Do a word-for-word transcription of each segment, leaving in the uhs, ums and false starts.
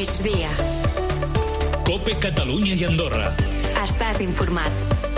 migdia. COPE Catalunya i Andorra. Estàs informat.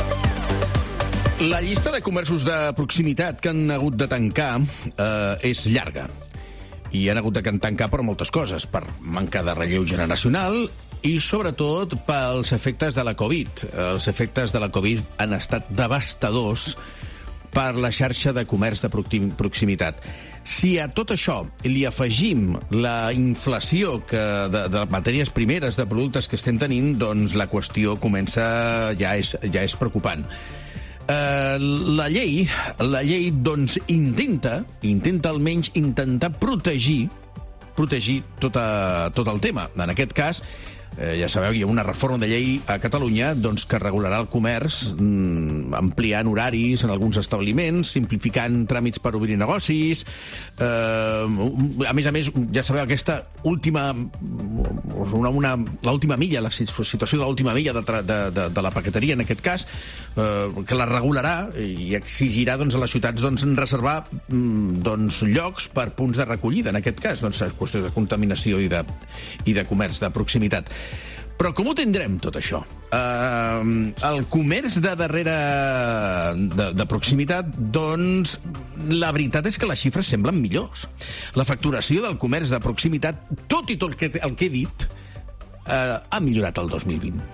La llista de comerços de proximitat que han hagut de tancar eh, és llarga. I han hagut de tancar per moltes coses, per manca de relleu generacional i, sobretot, pels efectes de la Covid. Els efectes de la Covid han estat devastadors per la xarxa de comerç de proximitat. Si a tot això li afegim la inflació que de, de matèries primeres, de productes que estem tenint, doncs la qüestió comença, ja és, ja és preocupant. Uh, la llei, la llei doncs intenta, intenta almenys intentar protegir, protegir tot, a, tot el tema. En aquest cas, eh, ja sabeu, hi ha una reforma de llei a Catalunya doncs, que regularà el comerç, mm, ampliant horaris en alguns establiments, simplificant tràmits per obrir negocis. Eh, a més a més, ja sabeu, aquesta última, una, una, l'última milla, la situació de l'última milla de, de, de, de la paqueteria, en aquest cas, eh, que la regularà i exigirà doncs, a les ciutats doncs, reservar doncs, llocs per punts de recollida, en aquest cas, doncs, qüestió de contaminació i de, i de comerç de proximitat. Però com ho tindrem, tot això? Uh, el comerç de darrere de, de proximitat, doncs, la veritat és que les xifres semblen millors. La facturació del comerç de proximitat, tot i tot el que, el que he dit, uh, ha millorat el dos mil vint.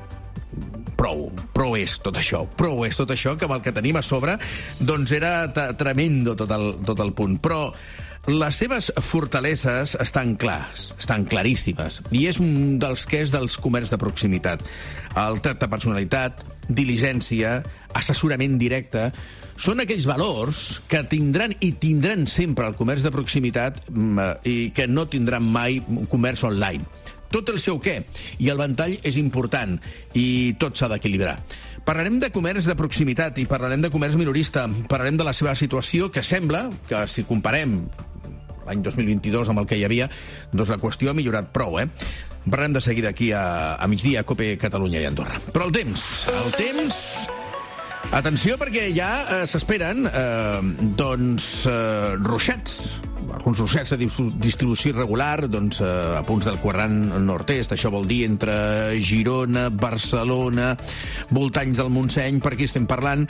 Prou, prou és tot això, prou és tot això, que amb el que tenim a sobre, doncs era tremendo tot el, tot el punt. Però les seves fortaleses estan clars, estan claríssimes, i és un dels que és dels comerç de proximitat. El tracte de personalitat, diligència, assessorament directe, són aquells valors que tindran i tindran sempre el comerç de proximitat i que no tindran mai un comerç online. Tot el seu què, i el ventall és important, i tot s'ha d'equilibrar. Parlarem de comerç de proximitat i parlarem de comerç minorista, parlarem de la seva situació, que sembla que si comparem l'any dos mil vint-i-dos amb el que hi havia, doncs la qüestió ha millorat prou, eh? Parlem de seguida aquí a, a migdia a COPE Catalunya i Andorra. Però el temps, el temps... Atenció, perquè ja eh, s'esperen eh, doncs eh, ruixats, alguns ruixats de distribució irregular doncs, eh, a punts del quadrant nord-est. Això vol dir entre Girona, Barcelona, voltants del Montseny, per aquí estem parlant.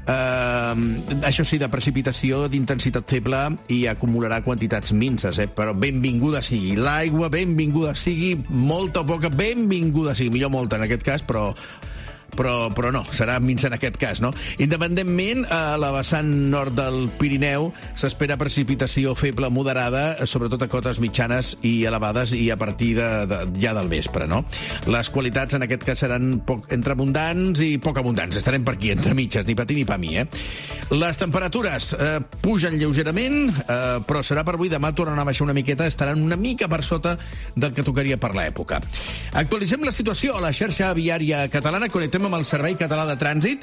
Eh, això sí, de precipitació d'intensitat feble i acumularà quantitats minces, eh? Però benvinguda sigui. L'aigua, benvinguda sigui. Molta o poca, benvinguda sigui. Millor molta en aquest cas, però... Però, però no, serà minsa en aquest cas, no? Independentment, a la vessant nord del Pirineu s'espera precipitació feble moderada, sobretot a cotes mitjanes i elevades i a partir de, de, ja del vespre, no? Les qualitats en aquest cas seran poc, entre abundants i poc abundants. Estarem per aquí, entre mitges, ni per ti ni per mi, eh? Les temperatures eh, pugen lleugerament, eh, però serà per avui. Demà tornen a baixar una miqueta, estaran una mica per sota del que tocaria per l'època. Actualitzem la situació a la xarxa viària catalana. Connectem amb el Servei Català de Trànsit.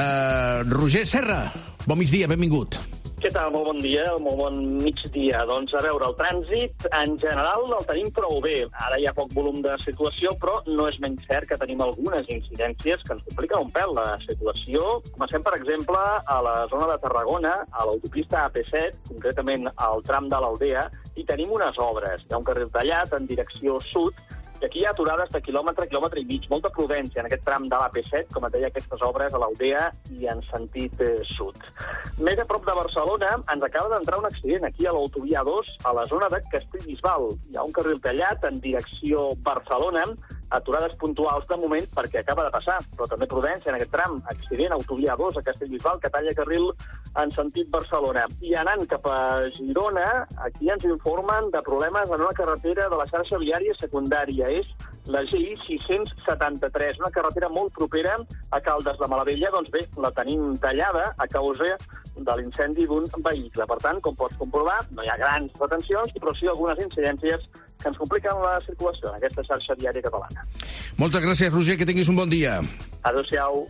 Uh, Roger Serra, bon migdia, benvingut. Què tal? Molt bon dia, molt bon migdia. Doncs a veure, el trànsit en general el tenim prou bé. Ara hi ha poc volum de situació, però no és menys cert que tenim algunes incidències que ens compliquen un pèl la situació. Comencem, per exemple, a la zona de Tarragona, a l'autopista A P set, concretament al tram de l'Aldea, i tenim unes obres. Hi ha un carril tallat en direcció sud, i aquí hi ha aturades de quilòmetre, quilòmetre i mig. Molta prudència en aquest tram de l'A P set, com et deia, aquestes obres a l'Aldea i en sentit eh, sud. Més a prop de Barcelona, ens acaba d'entrar un accident aquí a l'autovia dos, a la zona de Castellbisbal. Hi ha un carril tallat en direcció Barcelona, aturades puntuals de moment perquè acaba de passar, però també prudència en aquest tram. Accident, autovia dos a Castellbisbal, que talla carril en sentit Barcelona. I anant cap a Girona, aquí ens informen de problemes en una carretera de la xarxa viària secundària. És la G I sis-cents setanta-tres, una carretera molt propera a Caldes de Malavella. Doncs bé, la tenim tallada a causa de l'incendi d'un vehicle. Per tant, com pots comprovar, no hi ha grans retencions, però sí algunes incidències que ens compliquen la circulació en aquesta xarxa viària catalana. Moltes gràcies, Roger, que tinguis un bon dia. Adéu-siau.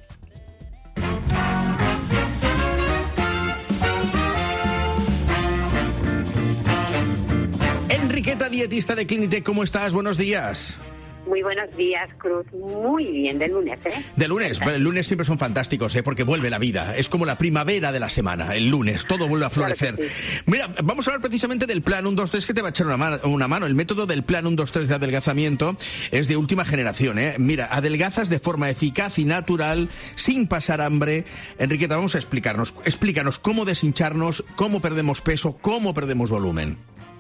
Enriqueta, dietista de Clinitec, ¿cómo estás? Buenos días. Muy buenos días, Cruz. Muy bien, de lunes, ¿eh? De lunes. Bueno, el lunes siempre son fantásticos, ¿eh? Porque vuelve la vida. Es como la primavera de la semana, el lunes. Todo vuelve a florecer. Claro que sí. Mira, vamos a hablar precisamente del plan uno dos tres, que te va a echar una mano, una mano. El método del plan uno dos tres de adelgazamiento es de última generación, ¿eh? Mira, adelgazas de forma eficaz y natural, sin pasar hambre. Enriqueta, vamos a explicarnos. Explícanos cómo deshincharnos, cómo perdemos peso, cómo perdemos volumen.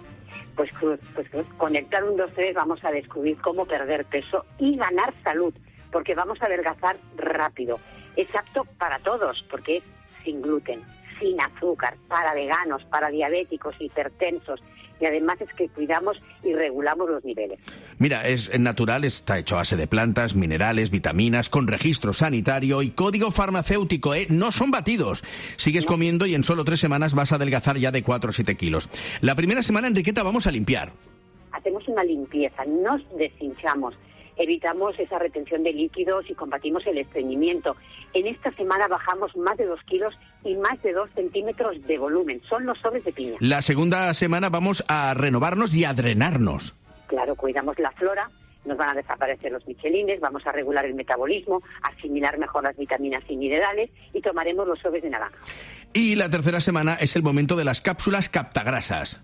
Pues, Cruz, pues Cruz, con el plan uno dos tres vamos a descubrir cómo perder peso y ganar salud, porque vamos a adelgazar rápido. Es apto para todos, porque es sin gluten, sin azúcar, para veganos, para diabéticos, hipertensos, y además es que cuidamos y regulamos los niveles. Mira, es natural, está hecho a base de plantas, minerales, vitaminas, con registro sanitario y código farmacéutico, ¿eh? No son batidos. Sigues no. comiendo y en solo tres semanas vas a adelgazar ya de cuatro a siete kilos. La primera semana, Enriqueta, vamos a limpiar. Hacemos una limpieza, nos deshinchamos, evitamos esa retención de líquidos y combatimos el estreñimiento. En esta semana bajamos más de dos kilos y más de dos centímetros de volumen. Son los sobres de piña. La segunda semana vamos a renovarnos y a drenarnos. Claro, cuidamos la flora, nos van a desaparecer los michelines, vamos a regular el metabolismo, asimilar mejor las vitaminas y minerales y tomaremos los sobres de naranja. Y la tercera semana es el momento de las cápsulas captagrasas.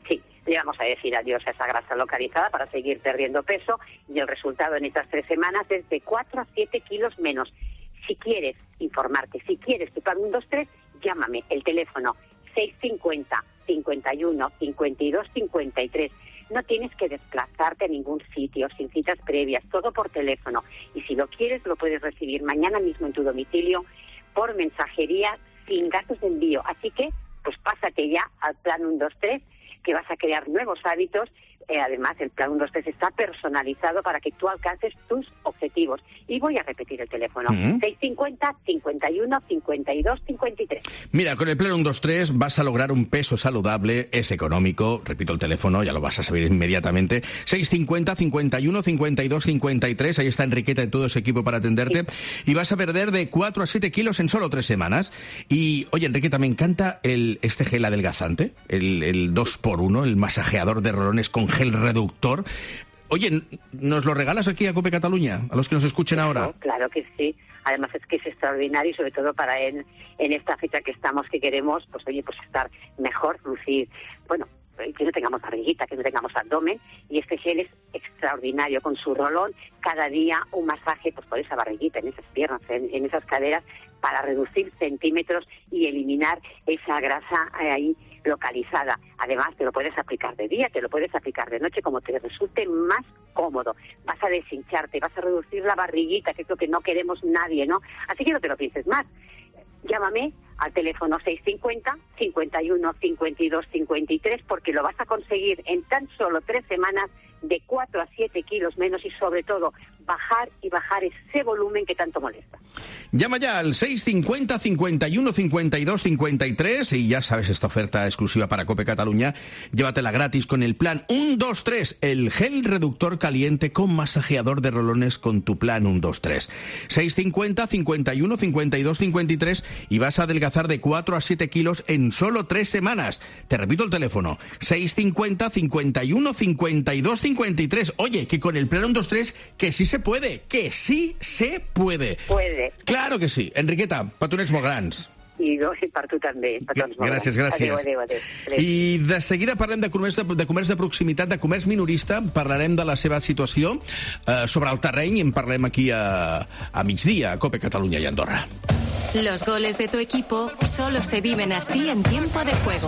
Le vamos a decir adiós a esa grasa localizada para seguir perdiendo peso y el resultado en estas tres semanas es de cuatro a siete kilos menos. Si quieres informarte, si quieres tu plan uno dos tres, llámame. El teléfono seis cincuenta, cincuenta y uno, cincuenta y dos, cincuenta y tres. No tienes que desplazarte a ningún sitio, sin citas previas, todo por teléfono. Y si lo quieres, lo puedes recibir mañana mismo en tu domicilio por mensajería sin gastos de envío. Así que, pues pásate ya al plan uno dos tres, que vas a crear nuevos hábitos. Eh, además, el plan uno dos tres está personalizado para que tú alcances tus objetivos. Y voy a repetir el teléfono. Uh-huh. seis cincuenta, cincuenta y uno, cincuenta y dos, cincuenta y tres. Mira, con el plan uno dos tres vas a lograr un peso saludable, es económico. Repito el teléfono, ya lo vas a saber inmediatamente. seis cincuenta, cincuenta y uno, cincuenta y dos, cincuenta y tres. Ahí está Enriqueta y todo ese equipo para atenderte. Sí. Y vas a perder de cuatro a siete kilos en solo tres semanas. Y, oye, Enriqueta, me encanta el, este gel adelgazante, el, el dos por uno, el masajeador de rolones con gel reductor. Oye, ¿nos lo regalas aquí a Cope Cataluña, a los que nos escuchen claro, ahora? Claro que sí. Además es que es extraordinario y sobre todo para en, en esta fecha que estamos, que queremos, pues oye, pues estar mejor, lucir, bueno, que no tengamos barriguita, que no tengamos abdomen, y este gel es extraordinario, con su rolón, cada día un masaje pues por esa barriguita, en esas piernas, en, en esas caderas, para reducir centímetros y eliminar esa grasa ahí localizada. Además, te lo puedes aplicar de día, te lo puedes aplicar de noche, como te resulte más cómodo. Vas a deshincharte, vas a reducir la barriguita, que es lo que no queremos nadie, ¿no? Así que no te lo pienses más. Llámame al teléfono seis cincuenta, cincuenta y uno, cincuenta y dos, cincuenta y tres, porque lo vas a conseguir en tan solo tres semanas de cuatro a siete kilos menos y sobre todo bajar y bajar ese volumen que tanto molesta. Llama ya al seis cincuenta, cincuenta y uno, cincuenta y dos, cincuenta y tres y ya sabes, esta oferta exclusiva para Cope Cataluña, llévatela gratis con el plan uno dos tres, el gel reductor caliente con masajeador de rolones con tu plan uno dos tres. seis cincuenta, cincuenta y uno, cincuenta y dos, cincuenta y tres y vas a adelgazar de cuatro a siete kilos en solo tres semanas. Te repito el teléfono, seis cincuenta, cincuenta y uno, cincuenta y dos, cincuenta y tres. Oye, que con el plan uno dos tres, que sí se puede, que sí se puede. Puede. Claro que sí. Enriqueta, petonets molt grans. I dos, i per tu també. Petons molt gràcies, grans. gràcies. Adéu, adéu, adéu. I de seguida parlem de comerç de, de comerç de proximitat, de comerç minorista, parlarem de la seva situació eh, sobre el terreny i en parlem aquí a, a migdia, a Cope Catalunya i Andorra. Los goles de tu equipo solo se viven así en tiempo de juego.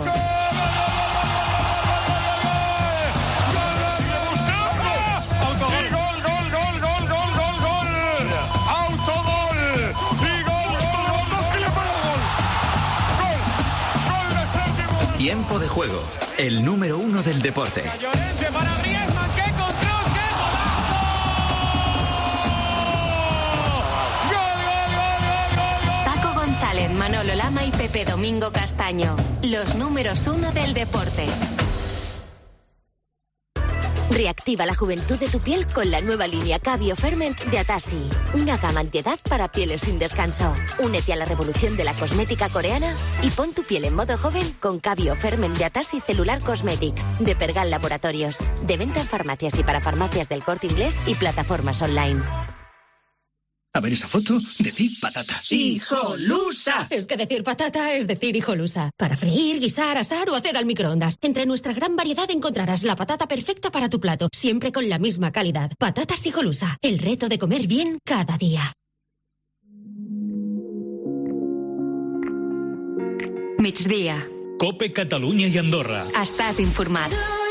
Tiempo de juego, el número uno del deporte. Paco González, Manolo Lama y Pepe Domingo Castaño, los números uno del deporte. Reactiva la juventud de tu piel con la nueva línea Cabio Ferment de Atassi. Una gama antiedad para pieles sin descanso. Únete a la revolución de la cosmética coreana y pon tu piel en modo joven con Cabio Ferment de Atassi Cellular Cosmetics de Pergal Laboratorios. De venta en farmacias y para farmacias del Corte Inglés y plataformas online. A ver esa foto, decir patata. ¡Hijolusa! Es que decir patata es decir hijolusa. Para freír, guisar, asar o hacer al microondas. Entre nuestra gran variedad encontrarás la patata perfecta para tu plato, siempre con la misma calidad. Patatas Hijolusa, el reto de comer bien cada día. Migdia. Cope Catalunya i Andorra. Estàs informat.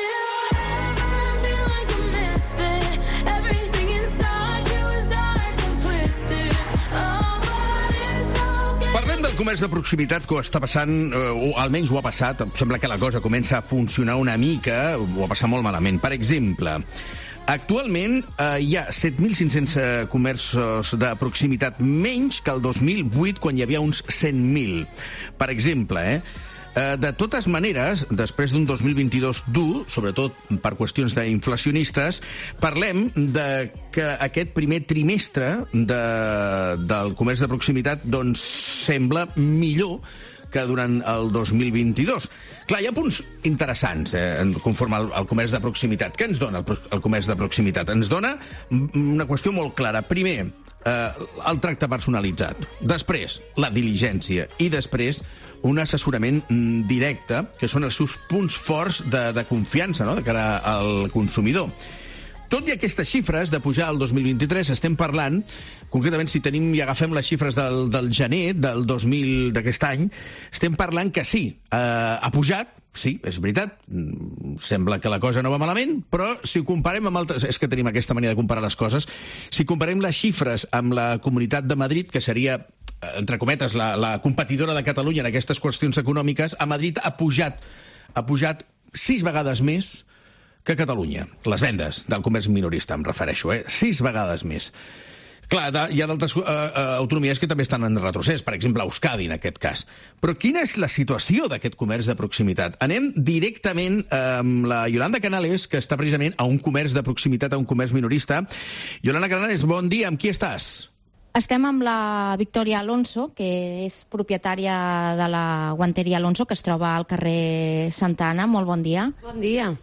Parlem del comerç de proximitat que ho està passant, o almenys ho ha passat, sembla que la cosa comença a funcionar una mica, ho ha passat molt malament. Per exemple, actualment eh, hi ha set mil cinc-cents comerços de proximitat menys que el dos mil vuit, quan hi havia uns cent mil. Per exemple, eh? De totes maneres, després d'un dos mil vint-i-dos dur, sobretot per qüestions d'inflacionistes, parlem de que aquest primer trimestre de, del comerç de proximitat doncs, sembla millor que durant el dos mil vint-i-dos. Clar, hi ha punts interessants eh, conforme al, al comerç de proximitat. Què ens dona el, el comerç de proximitat? Ens dona una qüestió molt clara. Primer, eh, el tracte personalitzat. Després, la diligència. I després, un assessorament directe, que són els seus punts forts de, de confiança, no?, de cara al consumidor. Tot i aquestes xifres de pujar al dos mil vint-i-tres, estem parlant, concretament si tenim i agafem les xifres del, del gener del dos mil d'aquest any, estem parlant que sí, eh, ha pujat, sí, és veritat, sembla que la cosa no va malament, però si ho comparem amb altres... És que tenim aquesta mania de comparar les coses. Si comparem les xifres amb la Comunitat de Madrid, que seria, entre cometes, la, la competidora de Catalunya en aquestes qüestions econòmiques, a Madrid ha pujat, ha pujat sis vegades més que Catalunya. Les vendes del comerç minorista, em refereixo, eh? Sis vegades més. Clar, hi ha d'altres uh, uh, autonomies que també estan en retrocés, per exemple, Euskadi, en aquest cas. Però quina és la situació d'aquest comerç de proximitat? Anem directament uh, amb la Yolanda Canales, que està precisament a un comerç de proximitat, a un comerç minorista. Yolanda Canales, bon dia, amb qui estàs? Estem amb la Victòria Alonso, que és propietària de la guanteria Alonso, que es troba al carrer Santa Anna. Molt bon dia. Bon dia.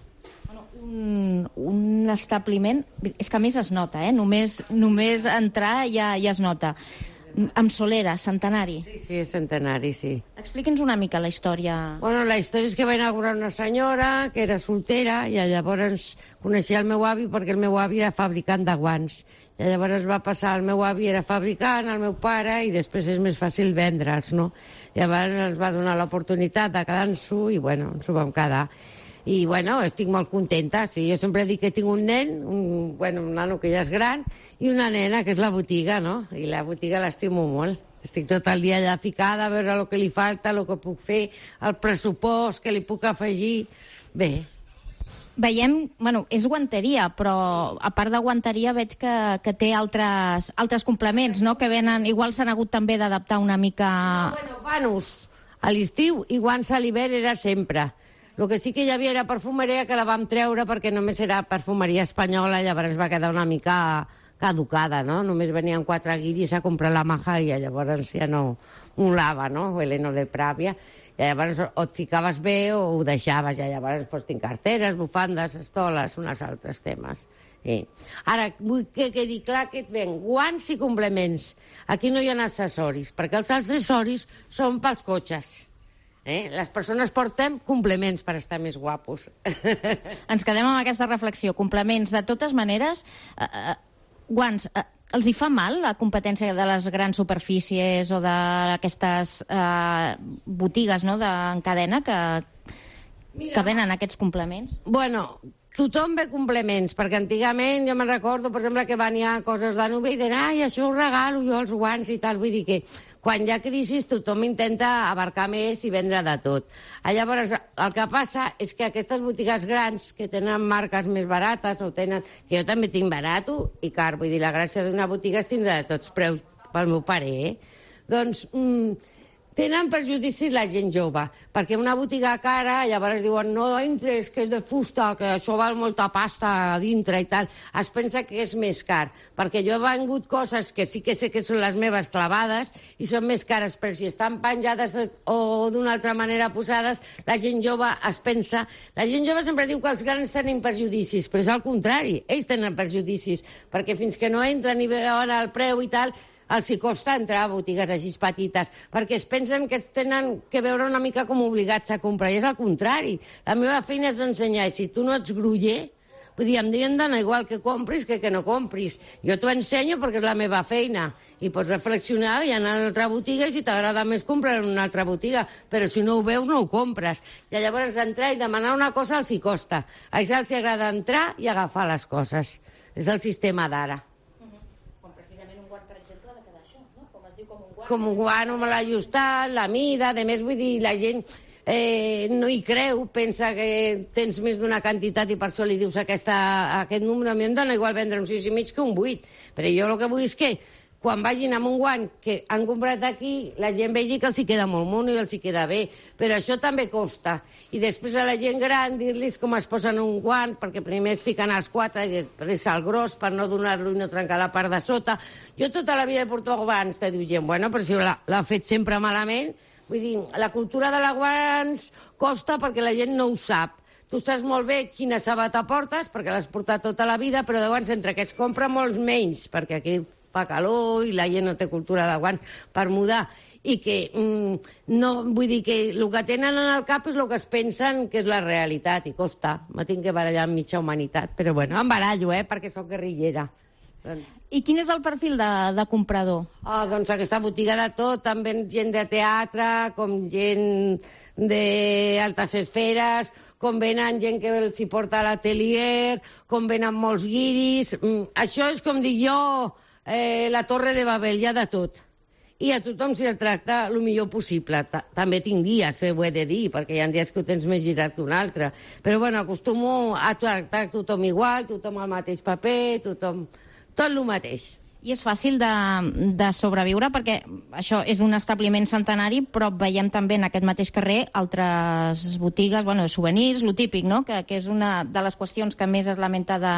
Un, un establiment, és que a més es nota, eh? Només, només entrar ja, ja es nota. Amb solera, centenari. Sí, sí, és centenari, sí. Expliqui'ns una mica la història. Bueno, la història és que va inaugurar una senyora que era soltera i llavors coneixia el meu avi perquè el meu avi era fabricant de guants. I llavors va passar, el meu avi era fabricant, el meu pare, i després és més fàcil vendre'ls, no? Llavors ens va donar l'oportunitat de quedar-nos-ho i, bueno, ens ho vam quedar. I, bueno, estic molt contenta. Sí, jo sempre dic que tinc un nen, un, bueno, un nano que ja és gran, i una nena, que és la botiga, no? I la botiga l'estimo molt. Estic tot el dia allà ficada a veure el que li falta, el que puc fer, el pressupost que li puc afegir. Bé. Veiem, bueno, és guanteria, però a part de guanteria veig que, que té altres, altres complements, no?, que venen... Igual s'han hagut també d'adaptar una mica... No, bueno, vanus. A l'estiu i guants a l'hivern era sempre. El que sí que hi havia era perfumeria, que la vam treure perquè només era perfumeria espanyola, llavors va quedar una mica caducada, no? Només venien quatre guiris a comprar la maja i llavors ja no molava, no? El heno de Pràvia. I llavors o et ficaves bé o ho deixaves. I llavors pues, tinc carteres, bufandes, estoles, uns altres temes. Sí. Ara, vull que quedi clar que et ven guants i complements. Aquí no hi ha accessoris, perquè els accessoris són pels cotxes. Eh? Les persones portem complements per estar més guapos. Ens quedem amb aquesta reflexió. Complements, de totes maneres, eh, eh, guants, eh, els hi fa mal la competència de les grans superfícies o d'aquestes eh, botigues, no?, de, en cadena que, Mira, que venen aquests complements? Bueno, tothom ve complements, perquè antigament jo me'n recordo, per exemple, que venia coses de nube i deien, ai, això ho regalo jo, els guants i tal. Vull dir que quan hi ha crisi tothom intenta abarcar més i vendre de tot. Llavors, el que passa és que aquestes botigues grans que tenen marques més barates o tenen... que jo també tinc barat i car, vull dir, la gràcia d'una botiga és tindre de tots preus pel meu pare, eh? Doncs mm, tenen perjudicis la gent jove, perquè una botiga cara, llavors diuen no entres, que és de fusta, que això val molta pasta a dintre i tal. Es pensa que és més car, perquè jo he vengut coses que sí que sé que són les meves clavades i són més cares, però si estan penjades o d'una altra manera posades, la gent jove es pensa... La gent jove sempre diu que els grans tenen perjudicis, però és al contrari, ells tenen perjudicis, perquè fins que no entren i veuen el preu i tal, els hi costa entrar a botigues així petites, perquè es pensen que es tenen que veure una mica com obligats a comprar, i és al contrari. La meva feina és ensenyar, i si tu no ets groller, vull dir, em diuen dona igual que compris que que no compris. Jo t'ho ensenyo perquè és la meva feina, i pots reflexionar i anar a una altra botiga, i si t'agrada més comprar en una altra botiga, però si no ho veus no ho compres. I llavors entrar i demanar una cosa els hi costa. A ells els agrada entrar i agafar les coses. És el sistema d'ara. Com un guant, no me l'ha ajustat, la mida, a més, vull dir, la gent eh, no hi creu, pensa que tens més d'una quantitat i per això li dius aquesta, aquest número. A mi em dona igual vendre un sis i mig que un vuit, però jo el que vull és que quan vagin amb un guant que han comprat aquí, la gent vegi que els hi queda molt mono i els hi queda bé, però això també costa. I després a la gent gran dir-los com es posen un guant, perquè primer es fiquen els quatre i després el gros per no donar-lo i no trencar la part de sota. Jo tota la vida he portat guants, te diu gent, bueno, però si l'ha fet sempre malament. Vull dir, la cultura de la guants costa perquè la gent no ho sap. Tu saps molt bé quina sabata portes, perquè l'has portat tota la vida, però de guants entre que es compra molts menys, perquè aquí fa calor i la gent no té cultura de guant per mudar, i que mm, no, vull dir que el que tenen en el cap és el que es pensen que és la realitat, i costa. Me tinc que barallar amb mitja humanitat, però bueno, em barallo, eh, perquè sóc guerrillera. I quin és el perfil de, de comprador? Ah, doncs aquesta botiga de tot, també gent de teatre, com gent d'altes esferes, com venen gent que els hi porta a l'atelier, com venen molts guiris. Mm, això és com dic jo, eh, la Torre de Babel, hi ha de tot. I a tothom s'hi el tracta el millor possible. També tinc dies, eh, ho he de dir, perquè hi ha dies que ho tens més girat que un altre. Però, bueno, acostumo a tractar tothom igual, tothom al mateix paper, tothom... tot el mateix. I és fàcil de, de sobreviure, perquè això és un establiment centenari, però veiem també en aquest mateix carrer altres botigues, bueno, souvenirs, lo típic, no?, que, que és una de les qüestions que més es lamenta de...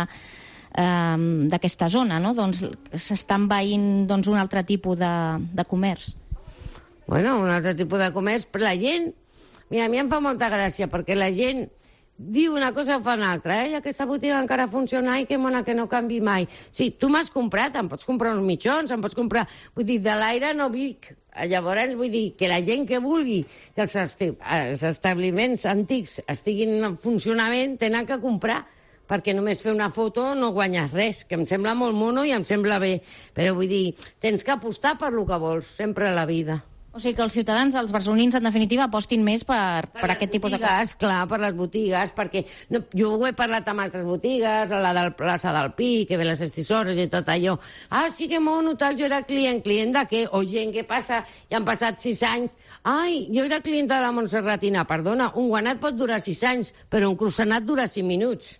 Um, d'aquesta zona, no? Doncs s'estan veient doncs, un altre tipus de, de comerç. Bueno, un altre tipus de comerç, però la gent... Mira, a mi em fa molta gràcia, perquè la gent diu una cosa o fa una altra, eh? I aquesta botiga encara funciona, i que mona, que no canvi mai. Sí, tu m'has comprat, em pots comprar uns mitjons, em pots comprar... Vull dir, de l'aire no vic. Llavors, vull dir, que la gent que vulgui que els, esti... els establiments antics estiguin en funcionament, tenen que comprar, perquè només fer una foto no guanyes res, que em sembla molt mono i em sembla bé, però vull dir, tens que apostar per lo que vols, sempre a la vida. O sigui que els ciutadans, els barcelonins, en definitiva, apostin més per, per, per aquest tipus de coses. Clar, per les botigues, perquè no, jo ho he parlat amb altres botigues, la del plaça del Pi, que ve les estissores i tot allò. Ah, sí que mono, tal, jo era client. Client de què? O gent que passa, ja han passat sis anys. Ai, jo era clienta de la Montserratina. Perdona, un guanat pot durar sis anys, però un croissanat dura cinc minuts.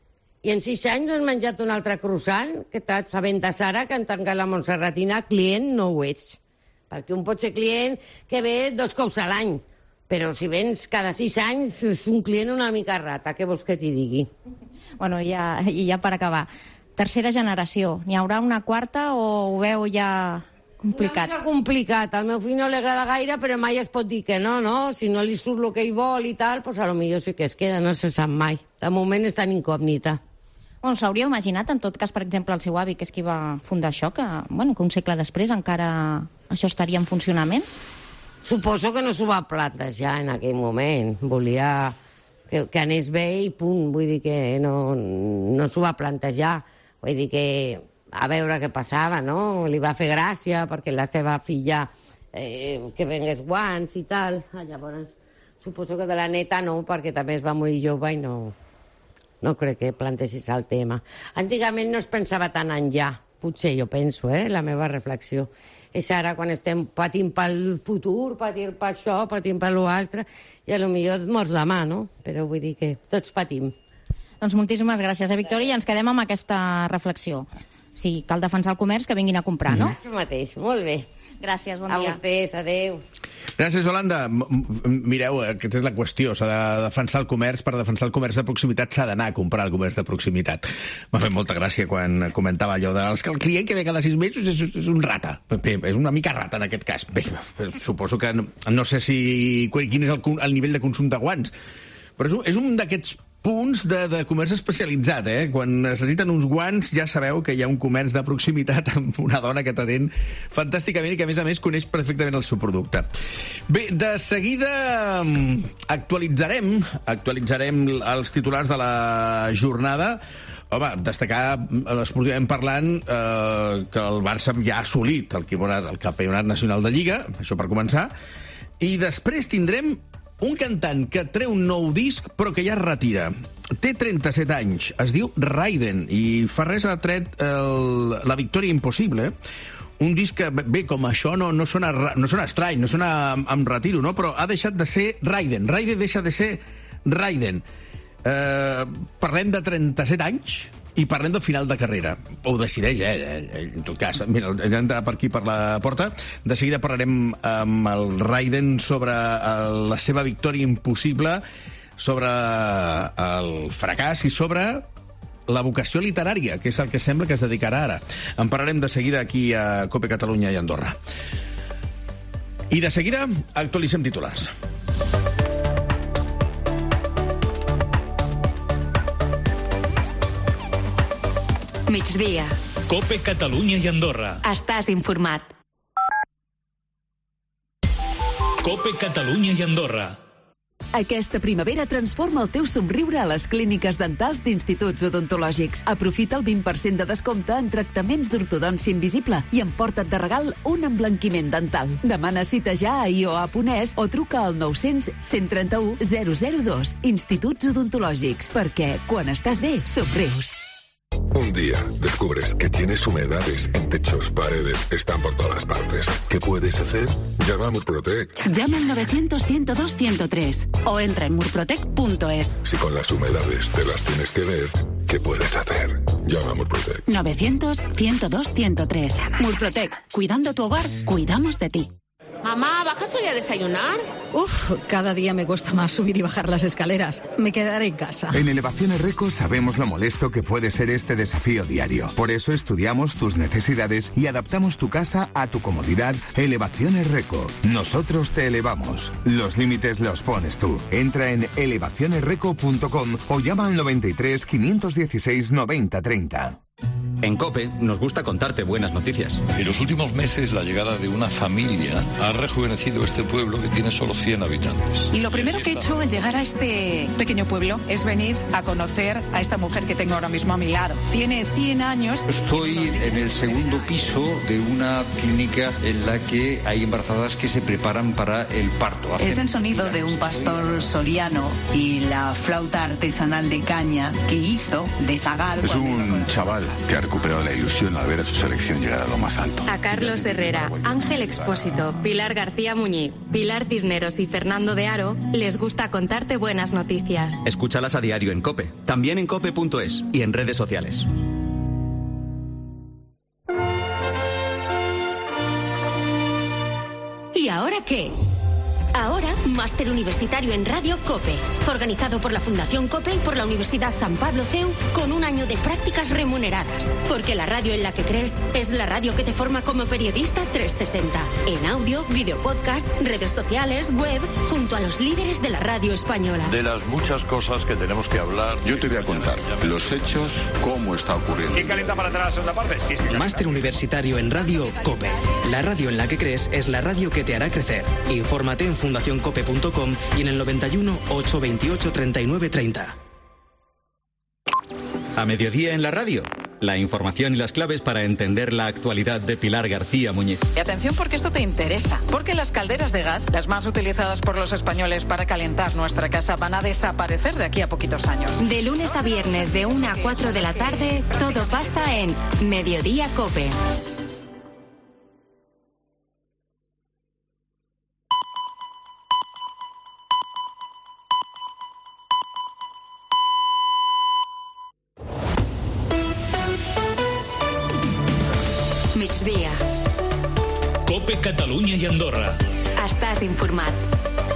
I en sis anys no has menjat un altre croissant, que t'has aventat ara que en tancat la Montserratina, client no ho ets. Perquè un pot ser client que ve dos cops a l'any, però si vens cada sis anys és un client una mica rata, què vols que t'hi digui? Bueno, ja, i ja per acabar, tercera generació, n'hi haurà una quarta o ho veu ja complicat? Una mica complicat, al meu fill no li agrada gaire, però mai es pot dir que no, no? Si no li surt el que ell vol i tal, doncs potser sí que es queda, no se sap mai. De moment és tan incògnita. Bueno, s'hauria imaginat, en tot cas, per exemple, el seu avi, que és qui va fundar això, que, bueno, que un segle després encara això estaria en funcionament? Suposo que no s'ho va plantejar en aquell moment. Volia que, que anés bé i punt. Vull dir que no, no s'ho va plantejar. Vull dir que a veure què passava, no? Li va fer gràcia perquè la seva filla eh, que vengués guants i tal. Llavors, suposo que de la neta no, perquè també es va morir jove i no... No crec que plantegis el tema. Antigament no es pensava tant en ja, potser jo penso, eh, la meva reflexió. És ara quan estem patint pel futur, patint per això, patint per l'altre, i potser et mors demà, no? Però vull dir que tots patim. Doncs moltíssimes gràcies, eh, Victòria, i ens quedem amb aquesta reflexió. si cal defensar el comerç, que vinguin a comprar, no? Això mateix, molt bé. Gràcies, bon A dia. vostès, adeu. Gràcies, Yolanda. M- m- Mireu, aquesta és la qüestió. S'ha de defensar el comerç. Per defensar el comerç de proximitat s'ha d'anar a comprar el comerç de proximitat. M'ha fet molta gràcia quan comentava allò de que el client que ve cada sis mesos és, és un rata. Bé, és una mica rata en aquest cas. Bé, suposo que no, no sé si quin és el, el nivell de consum de guants, però és un, és un d'aquests punts de, de comerç especialitzat, eh? Quan necessiten uns guants ja sabeu que hi ha un comerç de proximitat amb una dona que t'atén fantàsticament i que, a més a més, coneix perfectament el seu producte. Bé, de seguida actualitzarem, actualitzarem els titulars de la jornada. Home, destacar, esportivament parlant, eh, que el Barça ja ha assolit el campionat, el campionat nacional de Lliga, això per començar, i després tindrem un cantant que treu un nou disc però que ja es retira. Té trenta-set anys, es diu Raiden, i fa res ha tret el, La victòria impossible, un disc que, bé, com això no, no, sona, no sona estrany, no sona amb, amb retiro, no? Però ha deixat de ser Raiden. Raiden deixa de ser Raiden. Eh, parlem de trenta-set anys i parlem del final de carrera. Ho decideix, eh? En tot cas, mira, hem d'entrar per aquí, per la porta. De seguida parlarem amb el Raiden sobre la seva victòria impossible, sobre el fracàs i sobre la vocació literària, que és el que sembla que es dedicarà ara. En parlarem de seguida aquí a COPE Catalunya i Andorra. I de seguida actualitzem titulars. Migdia. COPE Catalunya i Andorra. Estàs informat. COPE Catalunya i Andorra. Aquesta primavera transforma el teu somriure a les clíniques dentals d'Instituts Odontològics. Aprofita el vint per cent de descompte en tractaments d'ortodòncia invisible i emporta't de regal un emblanquiment dental. Demana cita ja a i o a punt es o truca al nou cents, cent trenta-u, zero zero dos. Instituts Odontològics, perquè quan estàs bé, somrius. Un día descubres que tienes humedades en techos, paredes, están por todas partes. ¿Qué puedes hacer? Llama a Murprotec. Llama al novecientos, ciento dos, ciento tres o entra en murprotec punto es. Si con las humedades te las tienes que ver, ¿qué puedes hacer? Llama a Murprotec. novecientos, ciento dos, ciento tres. Murprotec. Cuidando tu hogar, cuidamos de ti. Mamá, ¿bajas hoy a desayunar? Uf, cada día me cuesta más subir y bajar las escaleras. Me quedaré en casa. En Elevaciones Reco sabemos lo molesto que puede ser este desafío diario. Por eso estudiamos tus necesidades y adaptamos tu casa a tu comodidad. Elevaciones Reco. Nosotros te elevamos. Los límites los pones tú. Entra en elevaciones reco punto com o llama al noventa y tres, quinientos dieciséis, noventa, treinta. En COPE nos gusta contarte buenas noticias. En los últimos meses, la llegada de una familia ha rejuvenecido este pueblo que tiene solo cien habitantes. Y lo primero que he hecho al llegar a este pequeño pueblo es venir a conocer a esta mujer que tengo ahora mismo a mi lado. Tiene cien años. Estoy en el segundo piso de una clínica en la que hay embarazadas que se preparan para el parto. Es el sonido de un pastor soriano y la flauta artesanal de caña que hizo de zagal. Es un chaval que ha recuperado la ilusión al ver a su selección llegar a lo más alto. A Carlos Herrera, Ángel Expósito, Pilar García Muñiz, Pilar Cisneros y Fernando de Aro les gusta contarte buenas noticias. Escúchalas a diario en COPE, también en cope punto es y en redes sociales. ¿Y ahora qué? Ahora, máster universitario en Radio COPE, organizado por la Fundación COPE y por la Universidad San Pablo C E U, con un año de prácticas remuneradas. Porque la radio en la que crees es la radio que te forma como periodista trescientos sesenta. En audio, video podcast, redes sociales, web, junto a los líderes de la radio española. De las muchas cosas que tenemos que hablar. Yo te voy a contar los hechos, cómo está ocurriendo. ¿Quién calienta para atrás la segunda parte? Sí, sí, máster universitario en Radio COPE. La radio en la que crees es la radio que te hará crecer. Infórmate en fundación cope punto com y en el noventa y uno, ochocientos veintiocho, treinta y nueve, treinta. A mediodía en la radio, la información y las claves para entender la actualidad de Pilar García Muñiz. Y atención porque esto te interesa, porque las calderas de gas, las más utilizadas por los españoles para calentar nuestra casa, van a desaparecer de aquí a poquitos años. De lunes a viernes de una a cuatro de la tarde, todo pasa en Mediodía COPE. migdia. Cope Catalunya i Andorra. Estàs informat.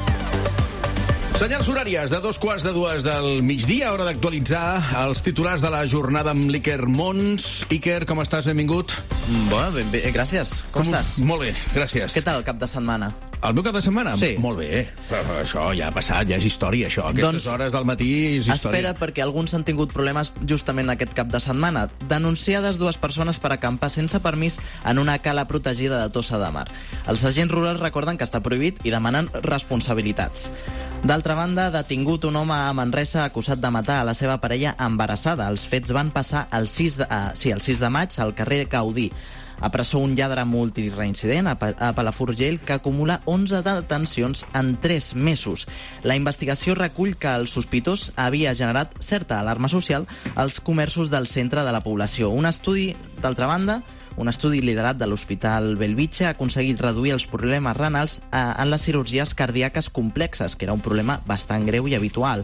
Senyals horàries de dos quarts de dues del migdia, hora d'actualitzar els titulars de la jornada amb l'Iker Mons. Iker, com estàs? Benvingut. Bueno, ben bé, gràcies. Com, com estàs? Molt bé, gràcies. Què tal el cap de setmana? El meu cap de setmana? Sí. Molt bé. Però això ja ha passat, ja és història, això. Aquestes doncs, hores del matí és història. Espera, perquè alguns han tingut problemes justament aquest cap de setmana. Denunciades dues persones per acampar sense permís en una cala protegida de Tossa de Mar. Els agents rurals recorden que està prohibit i demanen responsabilitats. D'altra banda, detingut un home a Manresa acusat de matar a la seva parella embarassada. Els fets van passar el sis de, uh, sí, el sis de maig al carrer Gaudí. A presó un lladre multireincident a, a Palafrugell que acumula onze detencions en tres mesos. La investigació recull que el sospitós havia generat certa alarma social als comerços del centre de la població. Un estudi, d'altra banda, un estudi liderat de l'Hospital Bellvitge ha aconseguit reduir els problemes renals eh, en les cirurgies cardíaques complexes, que era un problema bastant greu i habitual.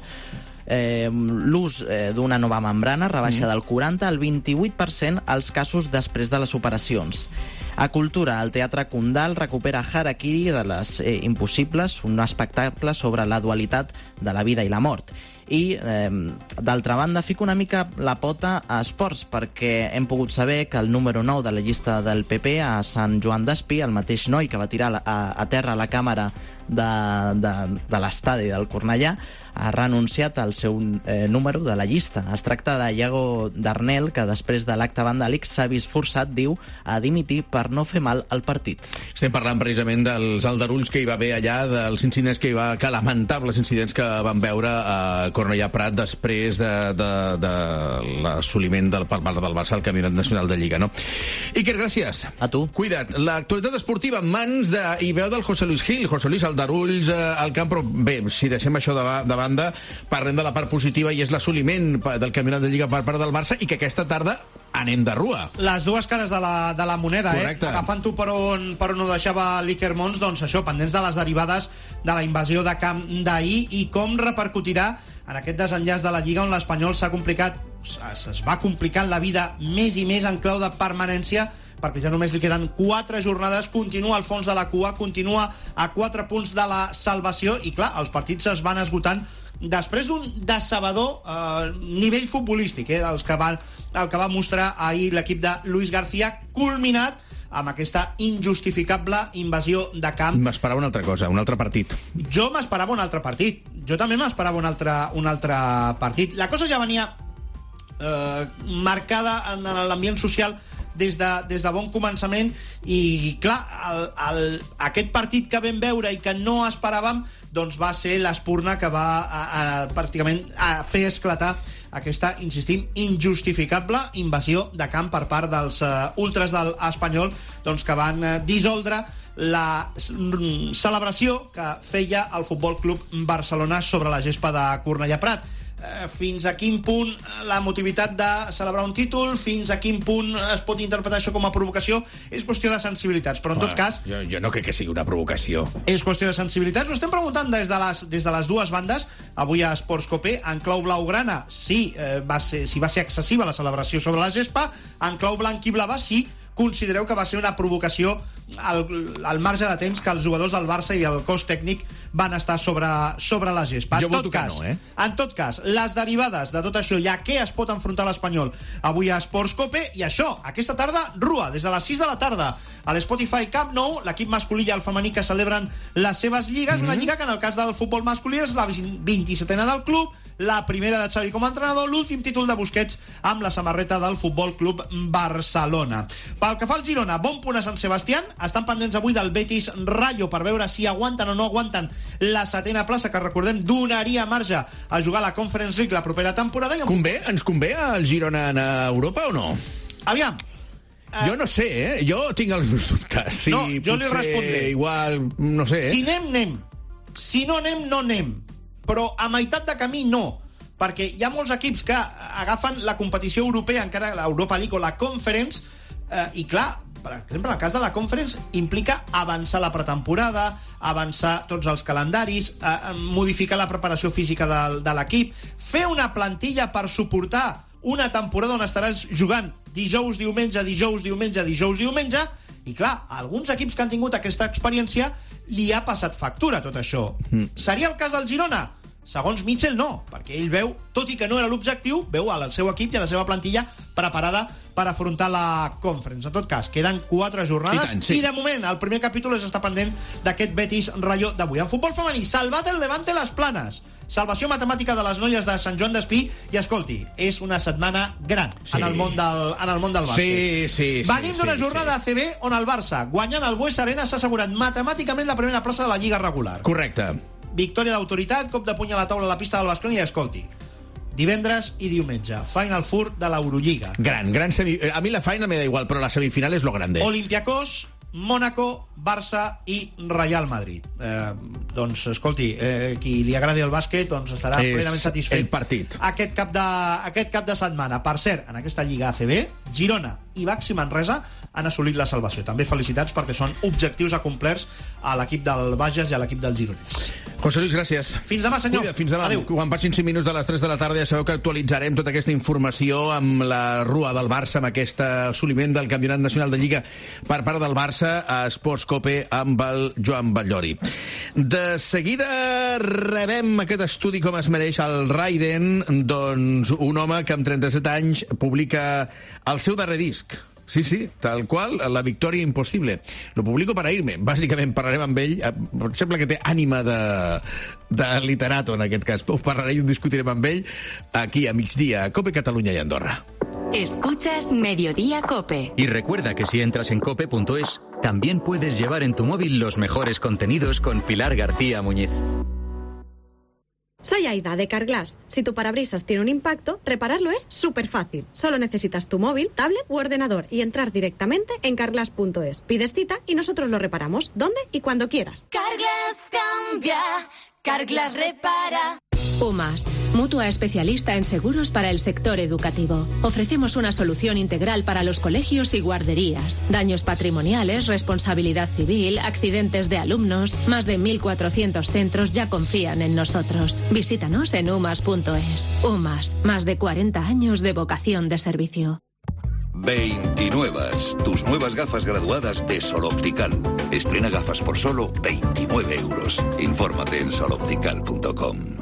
Eh, l'ús eh, d'una nova membrana rebaixa del quaranta al vint-i-vuit per cent els casos després de les operacions. A Cultura, el Teatre Condal recupera Harakiri de les eh, Impossibles, un espectacle sobre la dualitat de la vida i la mort. I, eh, d'altra banda, fico una mica la pota a esports, perquè hem pogut saber que el número nou de la llista del P P a Sant Joan d'Espí, el mateix noi que va tirar a, a terra la càmera de, de, de l'estadi del Cornellà, ha renunciat al seu eh, número de la llista. Es tracta de Iago Darnell, que després de l'acte vandàlic s'ha vist forçat, diu, a dimitir per no fer mal al partit. Estem parlant precisament dels aldarulls que hi va haver allà, dels incidents que hi va... que lamentables incidents que van veure a Cornellà Prat després de, de, de l'assoliment del, per part del Barça al Campionat Nacional de Lliga, no? Iker, gràcies. A tu. Cuida't. L'actualitat esportiva en mans de, i veu del José Luis Gil. José Luis, aldarulls eh, al camp, però bé, si deixem això de, de banda, parlem de la part positiva i és l'assoliment del Campionat de Lliga per part del Barça i que aquesta tarda anem de rua. Les dues cares de la, de la moneda, correcte. Eh? Agafant-ho per on, per on ho deixava l'Iker Mons, doncs això, pendents de les derivades de la invasió de camp d'ahir i com repercutirà en aquest desenllaç de la Lliga on l'Espanyol s'ha complicat, es va complicant la vida més i més en clau de permanència, perquè ja només li queden quatre jornades, continua al fons de la cua, continua a quatre punts de la salvació i clar, els partits es van esgotant després d'un decebedor eh, nivell futbolístic, eh, el, que va, el que va mostrar ahir l'equip de Luis García, culminat amb aquesta injustificable invasió de camp. M'esperava una altra cosa, un altre partit. Jo m'esperava un altre partit. Jo també m'esperava un altre, un altre partit. La cosa ja venia eh, marcada en l'ambient social des de, des de bon començament i clar, el, el, aquest partit que vam veure i que no esperàvem doncs va ser l'espurna que va a, a, pràcticament a fer esclatar aquesta, insistim, injustificable invasió de camp per part dels uh, ultras de l'Espanyol, doncs que van uh, dissoldre la celebració que feia el Futbol Club Barcelona sobre la gespa de Cornellà Prat. Fins a quin punt la motivitat de celebrar un títol, fins a quin punt es pot interpretar això com a provocació, és qüestió de sensibilitats, però en tot cas... Jo, jo no crec que sigui una provocació. És qüestió de sensibilitats. Ho estem preguntant des de les, des de les dues bandes, avui a Esports Copé, en clau blaugrana, si, eh, va ser, si va ser excessiva la celebració sobre la gespa, en clau blanc i blava, si considereu que va ser una provocació al, al marge de temps que els jugadors del Barça i el cos tècnic van estar sobre, sobre la gespa. Jo en tot voto que cas, no, eh? En tot cas, les derivades de tot això i a què es pot enfrontar l'Espanyol avui a Esports Cope, i això, aquesta tarda, rua, des de les sis de la tarda, a l'Spotify Camp Nou, l'equip masculí i el femení que celebren les seves lligues, mm-hmm. una lliga que en el cas del futbol masculí és la vint-i-setena del club, la primera de Xavi com a entrenador, l'últim títol de Busquets amb la samarreta del Futbol Club Barcelona. Pel que fa al Girona, bon punt a Sant Sebastián, estan pendents avui del Betis Rayo per veure si aguanten o no aguanten la setena plaça, que recordem donaria marge a jugar a la Conference League la propera temporada. I amb... Convé? Ens convé al Girona en Europa o no? Aviam. Uh... Jo no sé, eh? Jo tinc els meus dubtes. Si no, jo li respondré. Igual, no sé, eh? Si anem, anem. Si no anem, no anem. Però a meitat de camí no, perquè hi ha molts equips que agafen la competició europea, encara l'Europa League o la Conference, eh, i clar, per exemple, en el cas de la Conference implica avançar la pretemporada, avançar tots els calendaris, eh, modificar la preparació física de, de l'equip, fer una plantilla per suportar una temporada on estaràs jugant dijous, diumenge, dijous, diumenge, dijous, diumenge, i clar, a alguns equips que han tingut aquesta experiència li ha passat factura tot això. Mm. Seria el cas del Girona? Segons Mitchell, no, perquè ell veu, tot i que no era l'objectiu, veu al seu equip i a la seva plantilla preparada per afrontar la Conference. En tot cas, queden quatre jornades i, tant, sí. i de moment el primer capítol és estar pendent d'aquest Betis-Rayo d'avui. En futbol femení, salvat el Levante les Planes. Salvació matemàtica de les noies de Sant Joan d'Espí i, escolti, és una setmana gran sí. en, el món del, en el món del bàsquet. Sí, sí, sí. Venim d'una sí, jornada sí. A C B on el Barça, guanyant el Bues Arena, s'ha assegurat matemàticament la primera plaça de la Lliga regular. Correcte. Victòria d'autoritat, cop de puny a la taula a la pista del Baskonia i, escolti, divendres i diumenge, Final Four de l'Eurolliga. Gran, gran semi... A mi la final me da igual, però la semifinal és lo grande. Olympiacos, Mónaco, Barça i Real Madrid. Eh, doncs, escolti, eh, qui li agradi el bàsquet doncs estarà és plenament satisfet el partit. Aquest cap, de, aquest cap de setmana. Per cert, en aquesta Lliga A C B, Girona i Baxi Manresa han assolit la salvació. També felicitats perquè són objectius acomplerts a l'equip del Bages i a l'equip del Gironès. José Luis, gràcies. Fins demà, senyor. Cuida, fins demà. Adéu. Quan passin cinc minuts de les tres de la tarda ja sabeu que actualitzarem tota aquesta informació amb la rua del Barça, amb aquest assoliment del Campionat Nacional de Lliga per part del Barça a Esports Cope amb el Joan Batllori. De seguida rebem aquest estudi com es mereix el Raiden, doncs un home que amb trenta-set anys publica el seu darrer disc. Sí, sí, tal qual, La victòria impossible. Lo publico para irme. Bàsicament parlarem amb ell, sembla que té ànima de, de literato en aquest cas. Ho parlaré i ho discutirem amb ell aquí a migdia, a Cope Catalunya i Andorra. Escuchas Mediodía Cope. Y recuerda que si entras en cope punto es, también puedes llevar en tu móvil los mejores contenidos con Pilar García Muñiz. Soy Aida, de Carglass. Si tu parabrisas tiene un impacto, repararlo es súper fácil. Solo necesitas tu móvil, tablet u ordenador y entrar directamente en carglass punto es. Pides cita y nosotros lo reparamos, donde y cuando quieras. Carglass cambia, Carglass repara. UMAS, mutua especialista en seguros para el sector educativo. Ofrecemos una solución integral para los colegios y guarderías. Daños patrimoniales, responsabilidad civil, accidentes de alumnos. Más de mil cuatrocientos centros ya confían en nosotros. Visítanos en umas punto es. UMAS, más de cuarenta años de vocación de servicio. veintinueve. Tus nuevas gafas graduadas de Sol Optical. Estrena gafas por solo veintinueve euros. Infórmate en sol optical punto com.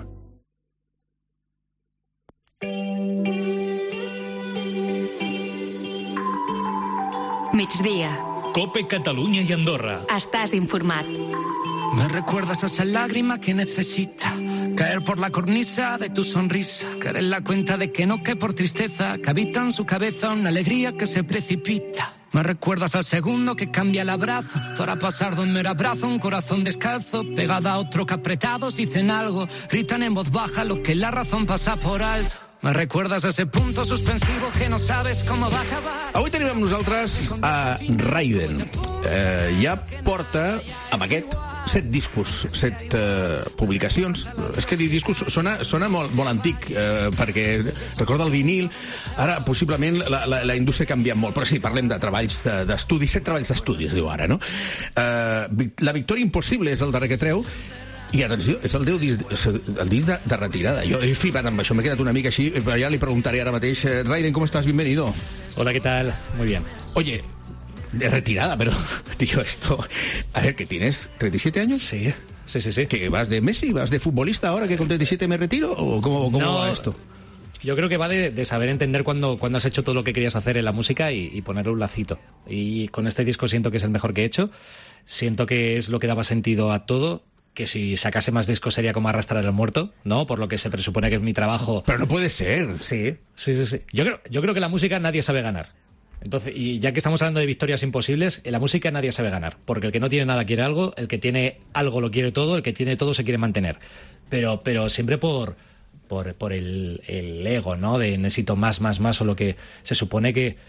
Migdia. Cope Catalunya y Andorra. Estàs informat. Me recuerdas a esa lágrima que necesita caer por la cornisa de tu sonrisa, caer en la cuenta de que no, que por tristeza que habita en su cabeza una alegría que se precipita. Me recuerdas al segundo que cambia el abrazo para pasar de un mero abrazo a un corazón descalzo, pegada a otro que apretados dicen algo, gritan en voz baja lo que la razón pasa por alto. Me recuerdas a ese punto suspensivo que no sabes cómo va a acabar. Avui tenim amb nosaltres a Raiden. Eh, ja porta amb aquest set discos, set eh, publicacions. És que dir discos sona, sona molt, molt antic, eh, perquè recorda el vinil. Ara, possiblement, la, la, la indústria ha canviat molt, però sí, parlem de treballs d'estudi, set treballs d'estudi, es diu ara, no? Eh, La victòria impossible és el darrer que treu. I atenció, és el, disc, el disc de, de retirada. Jo he flipat amb això, m'he quedat una mica així, però ja li preguntaré ara mateix. Raiden, ¿cómo estás? Bienvenido. Hola, ¿qué tal? Muy bien. Oye, de retirada, pero, tío, esto... A ver, ¿que tienes treinta y siete años? Sí, sí, sí, sí. ¿Que vas de Messi? ¿Vas de futbolista ahora que con treinta y siete me retiro? ¿O cómo, cómo no, va esto? Yo creo que va de, de saber entender cuando, cuando has hecho todo lo que querías hacer en la música y, y ponerle un lacito. Y con este disco siento que es el mejor que he hecho. Siento que es lo que daba sentido a todo. Que si sacase más discos sería como arrastrar al muerto, ¿no? Por lo que se presupone que es mi trabajo. Pero no puede ser. Sí, sí, sí, sí. Yo creo, yo creo que la música nadie sabe ganar. Entonces, y ya que estamos hablando de victorias imposibles, en la música nadie sabe ganar. Porque el que no tiene nada quiere algo, el que tiene algo lo quiere todo, el que tiene todo se quiere mantener. Pero, pero siempre por, por, por el, el ego, ¿no? De necesito más, más, más, o lo que se supone que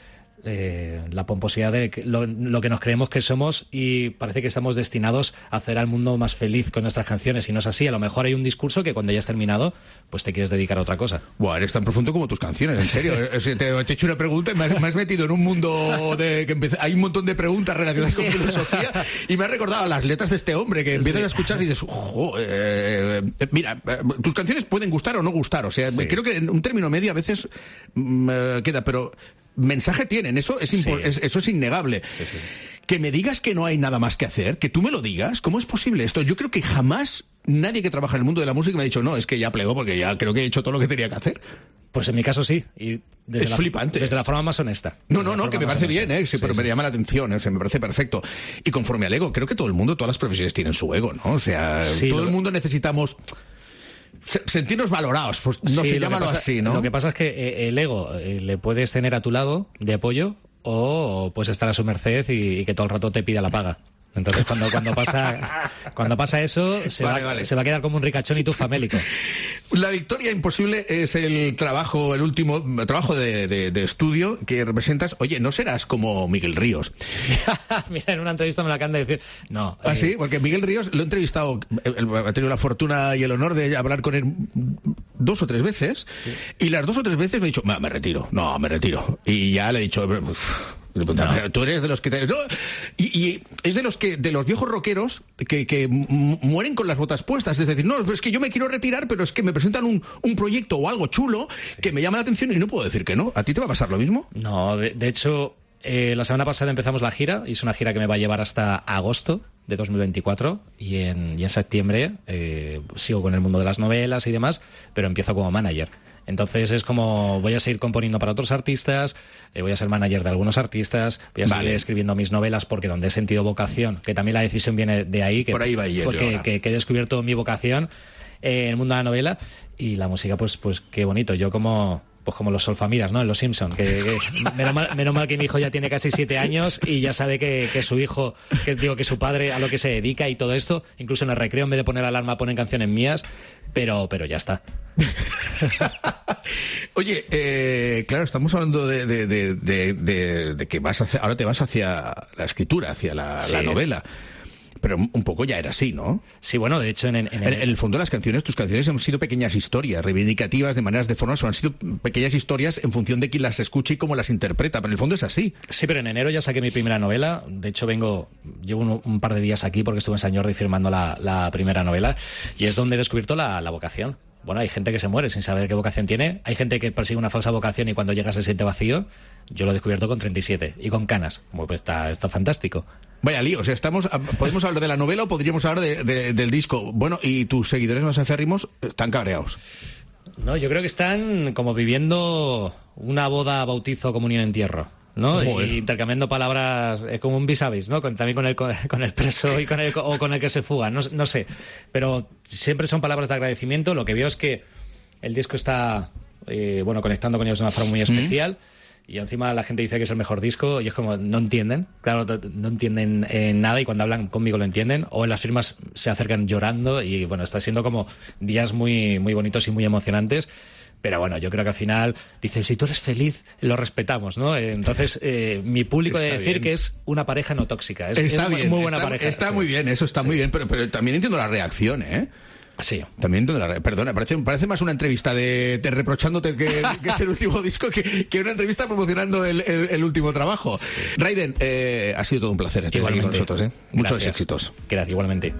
eh, la pomposidad de que lo, lo que nos creemos que somos, y parece que estamos destinados a hacer al mundo más feliz con nuestras canciones, y no es así. A lo mejor hay un discurso que cuando ya has terminado, pues te quieres dedicar a otra cosa. Buah, eres tan profundo como tus canciones, en serio. te, te he hecho una pregunta y me has, me has metido en un mundo de que empieza, hay un montón de preguntas relacionadas con filosofía, y me has recordado las letras de este hombre que empiezas sí. a escuchar y dices, ojo, eh, eh, mira, eh, tus canciones pueden gustar o no gustar, o sea, sí. creo que en un término medio a veces mm, eh, queda, pero mensaje tienen, eso es, sí. es, eso es innegable. Sí, sí. Que me digas que no hay nada más que hacer, que tú me lo digas, ¿cómo es posible esto? Yo creo que jamás nadie que trabaja en el mundo de la música me ha dicho, no, es que ya plego porque ya creo que he hecho todo lo que tenía que hacer. Pues en mi caso sí. Y desde es la, flipante. Desde la forma más honesta. No, no, no, que me parece bien, ¿eh? Sí, sí, pero sí. me llama la atención, ¿eh? O sea, me parece perfecto. Y conforme al ego, creo que todo el mundo, todas las profesiones tienen su ego, ¿no? O sea, sí, todo lo... el mundo necesitamos sentirnos valorados, pues no sí, sé, llámalo pasa, así, ¿no? Lo que pasa es que eh, el ego eh, le puedes tener a tu lado de apoyo, o puedes estar a su merced y, y que todo el rato te pida la paga. Entonces cuando, cuando pasa cuando pasa eso se, vale, va, vale. se va a quedar como un ricachón y tú famélico. La victoria imposible es el trabajo, el último trabajo de, de, de estudio que representas. Oye, ¿no serás como Miguel Ríos? Mira, en una entrevista me lo acaban de decir. No. ¿Ah, eh... sí? Porque Miguel Ríos lo he entrevistado, he tenido la fortuna y el honor de hablar con él dos o tres veces, sí. y las dos o tres veces me he dicho, me retiro, no, me retiro. Y ya le he dicho... Uff, no. Tú eres de los que te... no. y, y es de los que de los viejos rockeros que, que mueren con las botas puestas, es decir, no, es que yo me quiero retirar, pero es que me presentan un, un proyecto o algo chulo sí. que me llama la atención y no puedo decir que no. ¿A ti te va a pasar lo mismo? No, de, de hecho eh, la semana pasada empezamos la gira, y es una gira que me va a llevar hasta agosto de dos mil veinticuatro, y en, y en septiembre eh, sigo con el mundo de las novelas y demás, pero empiezo como manager. Entonces es como, voy a seguir componiendo para otros artistas, eh, voy a ser manager de algunos artistas, voy a vale. seguir escribiendo mis novelas, porque donde he sentido vocación, que también la decisión viene de ahí, que, por ahí va yo que, que, que he descubierto mi vocación eh, en el mundo de la novela, y la música, pues, pues qué bonito. Yo como... Pues como los Solfamidas, ¿no? En Los Simpson, que, que menos, mal, menos mal que mi hijo ya tiene casi siete años y ya sabe que, que su hijo, que digo que su padre a lo que se dedica y todo esto, incluso en el recreo en vez de poner alarma ponen canciones mías, pero, pero ya está. Oye, eh, claro, estamos hablando de, de, de, de, de, de que vas hacia, ahora te vas hacia la escritura, hacia la, sí. la novela. Pero un poco ya era así, ¿no? Sí, bueno, de hecho... En, en, en, el... en el fondo las canciones, tus canciones han sido pequeñas historias, reivindicativas de maneras de formas, han sido pequeñas historias en función de quién las escucha y cómo las interpreta, pero en el fondo es así. Sí, pero en enero ya saqué mi primera novela, de hecho vengo, llevo un, un par de días aquí porque estuve en San Jordi firmando la, la primera novela, y es donde he descubierto la, la vocación. Bueno, hay gente que se muere sin saber qué vocación tiene, hay gente que persigue una falsa vocación y cuando llega se siente vacío. Yo lo he descubierto con treinta y siete y con canas. Pues está, está fantástico. Vaya lío, o sea, estamos, podemos hablar de la novela o podríamos hablar de, de, del disco. Bueno, y tus seguidores más aférrimos están cabreados. No, yo creo que están como viviendo una boda, bautizo, comunión, entierro, ¿no? Y intercambiando palabras, es como un vis a vis, ¿no? Con, también con el, con, con el preso y con el, o con el que se fuga, no, no sé. Pero siempre son palabras de agradecimiento. Lo que veo es que el disco está, eh, bueno, conectando con ellos de una forma muy especial. Mm-hmm. Y encima la gente dice que es el mejor disco y es como, no entienden, claro, no entienden eh, nada, y cuando hablan conmigo lo entienden, o en las firmas se acercan llorando, y bueno, está siendo como días muy, muy bonitos y muy emocionantes. Pero bueno, yo creo que al final dicen, si tú eres feliz, lo respetamos, ¿no? Entonces, eh, mi público está de decir bien. Que es una pareja no tóxica. Es, está es bien, muy buena está, pareja. Está sí. muy bien, eso está sí. muy bien, pero, pero también entiendo la reacción, ¿eh? Sí. También, perdona, parece, parece más una entrevista de, de reprochándote que, que es el último disco que, que una entrevista promocionando el, el, el último trabajo. Sí. Raiden, eh, ha sido todo un placer estar aquí con nosotros, ¿eh? Muchos Gracias. éxitos. Gracias, igualmente.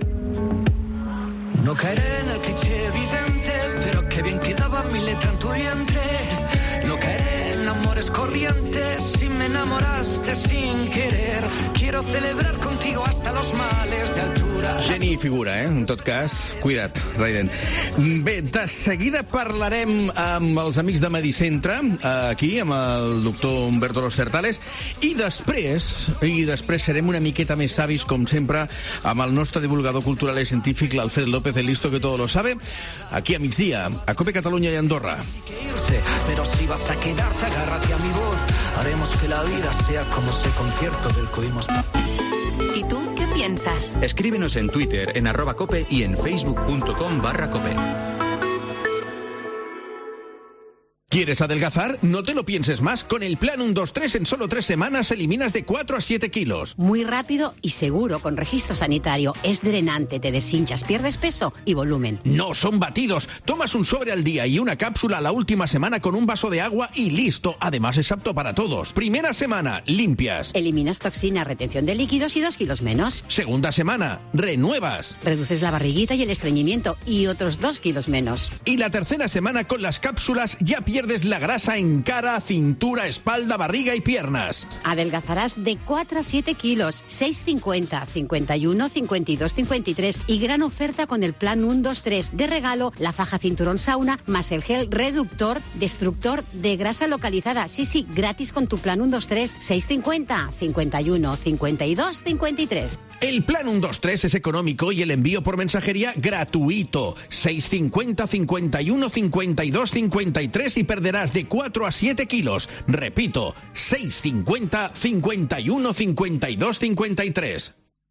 No caeré en el cliché evidente, pero qué bien quedaba mi letra en tu vientre. No caeré en amores corrientes, si me enamoraste sin querer. Quiero celebrar contigo hasta los males de altura. Geni i figura, eh? En tot cas, cuida't, Raiden. Bé, de seguida parlarem amb els amics de Medicentre, aquí, amb el doctor Humberto Los Certales, i després, i després serem una miqueta més savis, com sempre, amb el nostre divulgador cultural i científic, l'Alfred López, el listo que todo lo sabe, aquí a migdia, a Cope Catalunya i Andorra. Pero si vas a quedarte, agárrate a mi voz. Haremos que la vida sea como ese concierto del que oímos. ¿Y tú qué piensas? Escríbenos en Twitter, en arroba cope y en facebook punto com barra cope. ¿Quieres adelgazar? No te lo pienses más. Con el plan uno dos tres en solo tres semanas eliminas de cuatro a siete kilos. Muy rápido y seguro con registro sanitario. Es drenante, te deshinchas, pierdes peso y volumen. No, son batidos. Tomas un sobre al día y una cápsula la última semana con un vaso de agua y listo. Además es apto para todos. Primera semana, limpias. Eliminas toxina, retención de líquidos y dos kilos menos. Segunda semana, renuevas. Reduces la barriguita y el estreñimiento y otros dos kilos menos. Y la tercera semana con las cápsulas ya pierdes Pierdes la grasa en cara, cintura, espalda, barriga y piernas. Adelgazarás de cuatro a siete kilos, seis cincuenta, cincuenta y uno, cincuenta y dos, cincuenta y tres y gran oferta con el plan uno dos tres. De regalo, la faja cinturón sauna más el gel reductor, destructor de grasa localizada. Sí, sí, gratis con tu plan uno dos tres, seis cincuenta, cincuenta y uno, cincuenta y dos, cincuenta y tres. El plan uno dos tres es económico y el envío por mensajería gratuito. seis cincuenta, cincuenta y uno, cincuenta y dos, cincuenta y tres y perderás de cuatro a siete kilos. Repito, seis cincuenta, cincuenta y uno, cincuenta y dos, cincuenta y tres.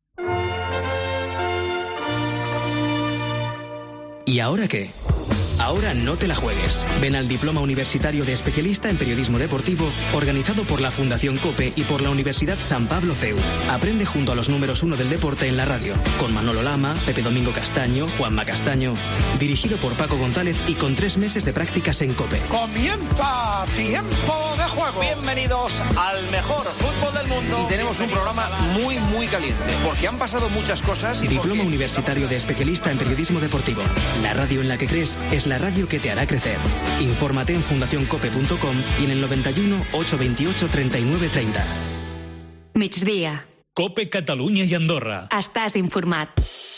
¿Y ahora qué? Ahora no te la juegues. Ven al Diploma Universitario de Especialista en Periodismo Deportivo, organizado por la Fundación COPE y por la Universidad San Pablo C E U. Aprende junto a los números uno del deporte en la radio, con Manolo Lama, Pepe Domingo Castaño, Juanma Castaño, dirigido por Paco González y con tres meses de prácticas en COPE. ¡Comienza Tiempo de Juego! Bienvenidos al mejor fútbol del mundo. Y tenemos un programa muy, muy caliente, porque han pasado muchas cosas. Y Diploma porque... Universitario de Especialista en Periodismo Deportivo. La radio en la que crees es la radio que te hará crecer. Infórmate en fundación cope punto com y en el noventa y uno, ochocientos veintiocho, treinta y nueve treinta. Migdia. Cope Catalunya i Andorra. Estàs informat.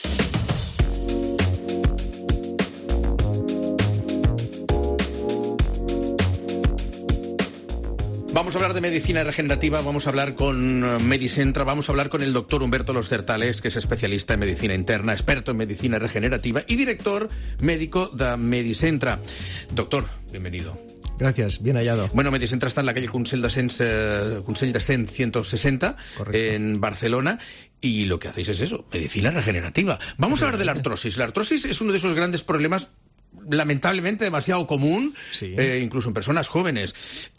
Vamos a hablar de medicina regenerativa, vamos a hablar con Medicentra, vamos a hablar con el doctor Humberto Los Certales, que es especialista en medicina interna, experto en medicina regenerativa y director médico de Medicentra. Doctor, bienvenido. Gracias, bien hallado. Bueno, Medicentra está en la calle Consell de Cent, eh, Consell de Cent ciento sesenta, correcto, en Barcelona, y lo que hacéis es eso, medicina regenerativa. Vamos a hablar de la artrosis. La artrosis es uno de esos grandes problemas lamentablemente demasiado común, sí. eh, incluso en personas jóvenes.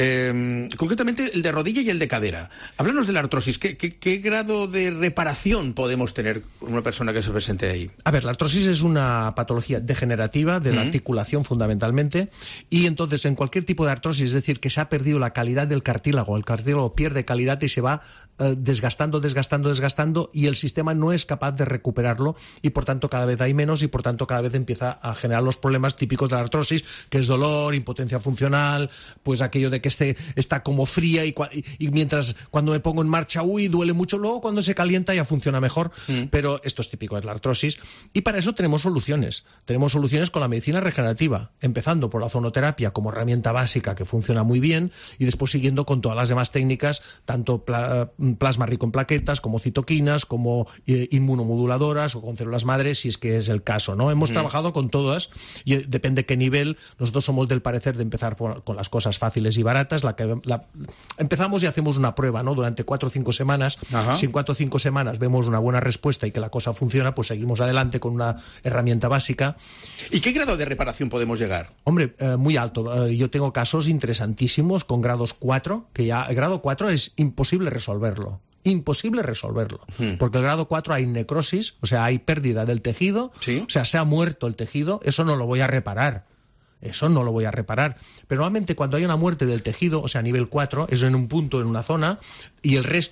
Eh, concretamente el de rodilla y el de cadera. Háblanos de la artrosis. ¿Qué, qué, qué grado de reparación podemos tener con una persona que se presente ahí? A ver, la artrosis es una patología degenerativa de la uh-huh. articulación fundamentalmente, y entonces en cualquier tipo de artrosis, es decir, que se ha perdido la calidad del cartílago, el cartílago pierde calidad y se va eh, desgastando, desgastando, desgastando, y el sistema no es capaz de recuperarlo, y por tanto cada vez hay menos, y por tanto cada vez empieza a generar los problemas típicos de la artrosis, que es dolor, impotencia funcional, pues aquello de que esté, está como fría y, y, y mientras cuando me pongo en marcha, uy, duele mucho, luego cuando se calienta ya funciona mejor, mm. pero esto es típico de la artrosis, y para eso tenemos soluciones. Tenemos soluciones con la medicina regenerativa, empezando por la zonoterapia como herramienta básica que funciona muy bien, y después siguiendo con todas las demás técnicas, tanto pla plasma rico en plaquetas, como citoquinas, como eh, inmunomoduladoras o con células madres, si es que es el caso, ¿no? Hemos mm. trabajado con todas, y depende qué nivel. Nosotros somos del parecer de empezar por, con las cosas fáciles y baratas. La que, la, empezamos y hacemos una prueba, ¿no? Durante cuatro o cinco semanas. Ajá. Si en cuatro o cinco semanas vemos una buena respuesta y que la cosa funciona, pues seguimos adelante con una herramienta básica. ¿Y qué grado de reparación podemos llegar? Hombre, eh, muy alto. Eh, yo tengo casos interesantísimos con grados cuatro, que ya el grado cuatro es imposible resolverlo. Imposible resolverlo, hmm. porque el grado cuatro hay necrosis, o sea, hay pérdida del tejido, ¿sí? O sea, se ha muerto el tejido, eso no lo voy a reparar. Eso no lo voy a reparar. Pero normalmente cuando hay una muerte del tejido, o sea, a nivel cuatro, es en un punto, en una zona, y el resto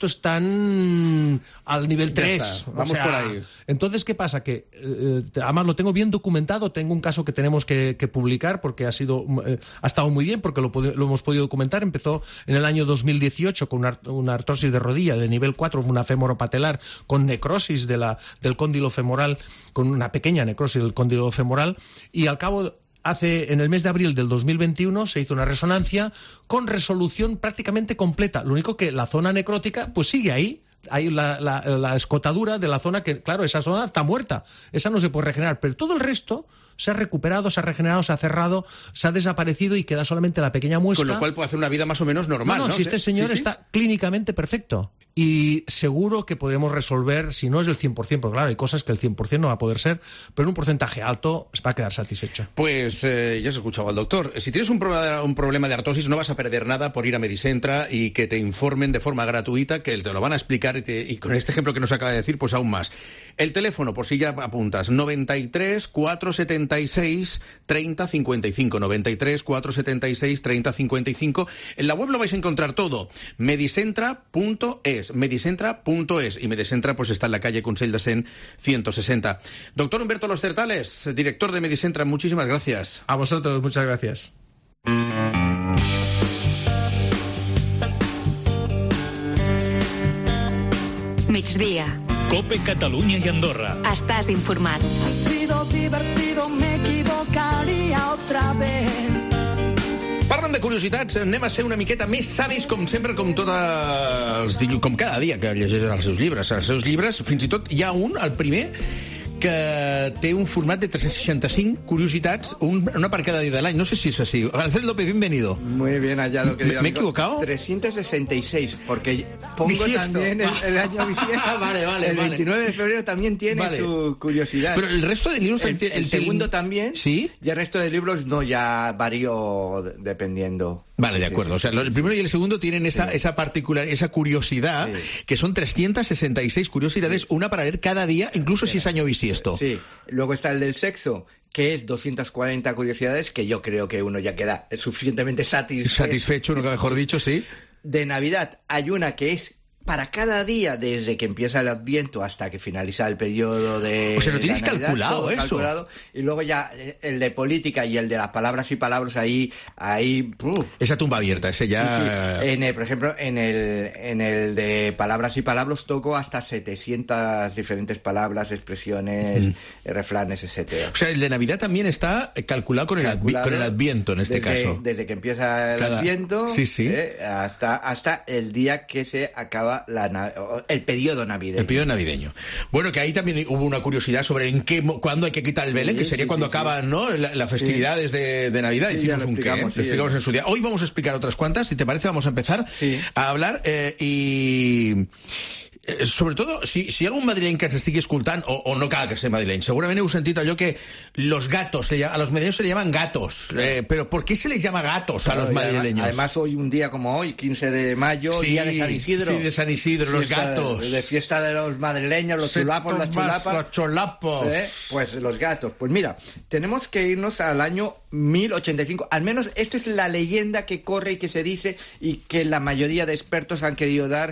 están al nivel tres. Vamos, o sea, por ahí. Entonces, ¿qué pasa? Que eh, además lo tengo bien documentado. Tengo un caso que tenemos que, que publicar porque ha sido eh, ha estado muy bien, porque lo, lo hemos podido documentar. Empezó en el año dos mil dieciocho con una, una artrosis de rodilla de nivel cuatro, una femoropatelar con necrosis de la, del cóndilo femoral, con una pequeña necrosis del cóndilo femoral, y al cabo... Hace, en el mes de abril del dos mil veintiuno se hizo una resonancia con resolución prácticamente completa. Lo único que la zona necrótica pues sigue ahí. Hay la, la, la escotadura de la zona que, claro, esa zona está muerta. Esa no se puede regenerar. Pero todo el resto se ha recuperado, se ha regenerado, se ha cerrado, se ha desaparecido y queda solamente la pequeña muestra. Con lo cual puede hacer una vida más o menos normal, ¿no? No, no, si este señor ¿Sí, sí? está clínicamente perfecto. y seguro que podremos resolver, si no es el cien por ciento, porque claro, hay cosas que el cien por ciento no va a poder ser, pero en un porcentaje alto va a quedar satisfecho. Pues eh, ya se escuchaba al doctor. Si tienes un problema, un problema de artrosis, no vas a perder nada por ir a Medicentra y que te informen de forma gratuita, que te lo van a explicar y, te, y con este ejemplo que nos acaba de decir, pues aún más. El teléfono, por si ya apuntas, noventa y tres, cuatrocientos setenta y seis, treinta cincuenta y cinco, noventa y tres, cuatrocientos setenta y seis, treinta cincuenta y cinco. En la web lo vais a encontrar todo, medicentra punto es, medicentra punto es, y Medicentra pues está en la calle Consell de Cent ciento sesenta. Doctor Humberto Los Certales, director de Medicentra, muchísimas gracias. A vosotros, muchas gracias. Migdia. Cope Catalunya i Andorra. Estàs informat. Ha sido divertido, me equivocaría otra vez. Parlen de curiositats, anem a ser una miqueta més savis, com sempre, com tot els dilluns, com cada dia que llegeixen els seus llibres. Els seus llibres, fins i tot hi ha un, el primer, que té un format de trescientos sesenta y cinco curiositats, un, una per cada dia de l'any. No sé si es así. Alfred López, bienvenido. Muy bien hallado, querido. ¿Me he equivocado? trescientos sesenta y seis, porque pongo bisiesto. También el, el año bisiesto. Vale, vale, El vale. veintinueve de febrero también tiene Vale. su curiosidad. Pero el resto de libros... El, el, el segundo también. ¿Sí? Y el resto de libros no, ya varío dependiendo. Vale, de acuerdo. Sí, sí. O sea, el primero y el segundo tienen esa, sí. esa particular, esa curiosidad, sí. que son trescientos sesenta y seis curiosidades, sí. una para leer cada día, incluso sí. si es año bisiesto. Sí. Luego está el del sexo, que es doscientas cuarenta curiosidades, que yo creo que uno ya queda suficientemente satisfecho. Satisfecho, nunca mejor dicho, sí. De Navidad hay una que es para cada día, desde que empieza el Adviento hasta que finaliza el periodo de... O sea, lo tienes Navidad, calculado, eso. Calculado, y luego ya el de política y el de las palabras y palabras, ahí... ahí uh. Esa tumba abierta, ese ya... Sí, sí. En el, por ejemplo, en el, en el de palabras y palabras toco hasta setecientas diferentes palabras, expresiones, mm. refranes, etcétera. O sea, el de Navidad también está calculado con, calculado el, advi con el Adviento, en este desde, caso. Desde que empieza el Cada... Adviento sí, sí. Eh, hasta, hasta el día que se acaba La, el periodo navideño. El periodo navideño. Bueno, que ahí también hubo una curiosidad sobre en qué, cuándo hay que quitar el Belén, sí, que sería sí, cuando sí, acaban sí. ¿no? las la festividades sí. de, de Navidad. Sí, Hicimos un qué, ¿eh? sí, lo explicamos en su día. Hoy vamos a explicar otras cuantas. Si te parece, vamos a empezar sí. a hablar eh, y... sobre todo, si, si algún madrileny que ens estigui escoltant, o, o no cal que sea madrileny, segurament heu sentit allò que los gatos, a los madrileños se le llaman gatos, eh, pero ¿por qué se les llama gatos a los madrileños? Además, hoy, un día como hoy, quince de mayo, sí, día de San Isidro. Sí, de San Isidro, los fiesta, gatos. De fiesta de los madrileños, los chulapos, las chulapas. Los cholapos. ¿Sí? Pues los gatos. Pues mira, tenemos que irnos al año mil ochenta y cinco. Al menos esto es la leyenda que corre y que se dice y que la mayoría de expertos han querido dar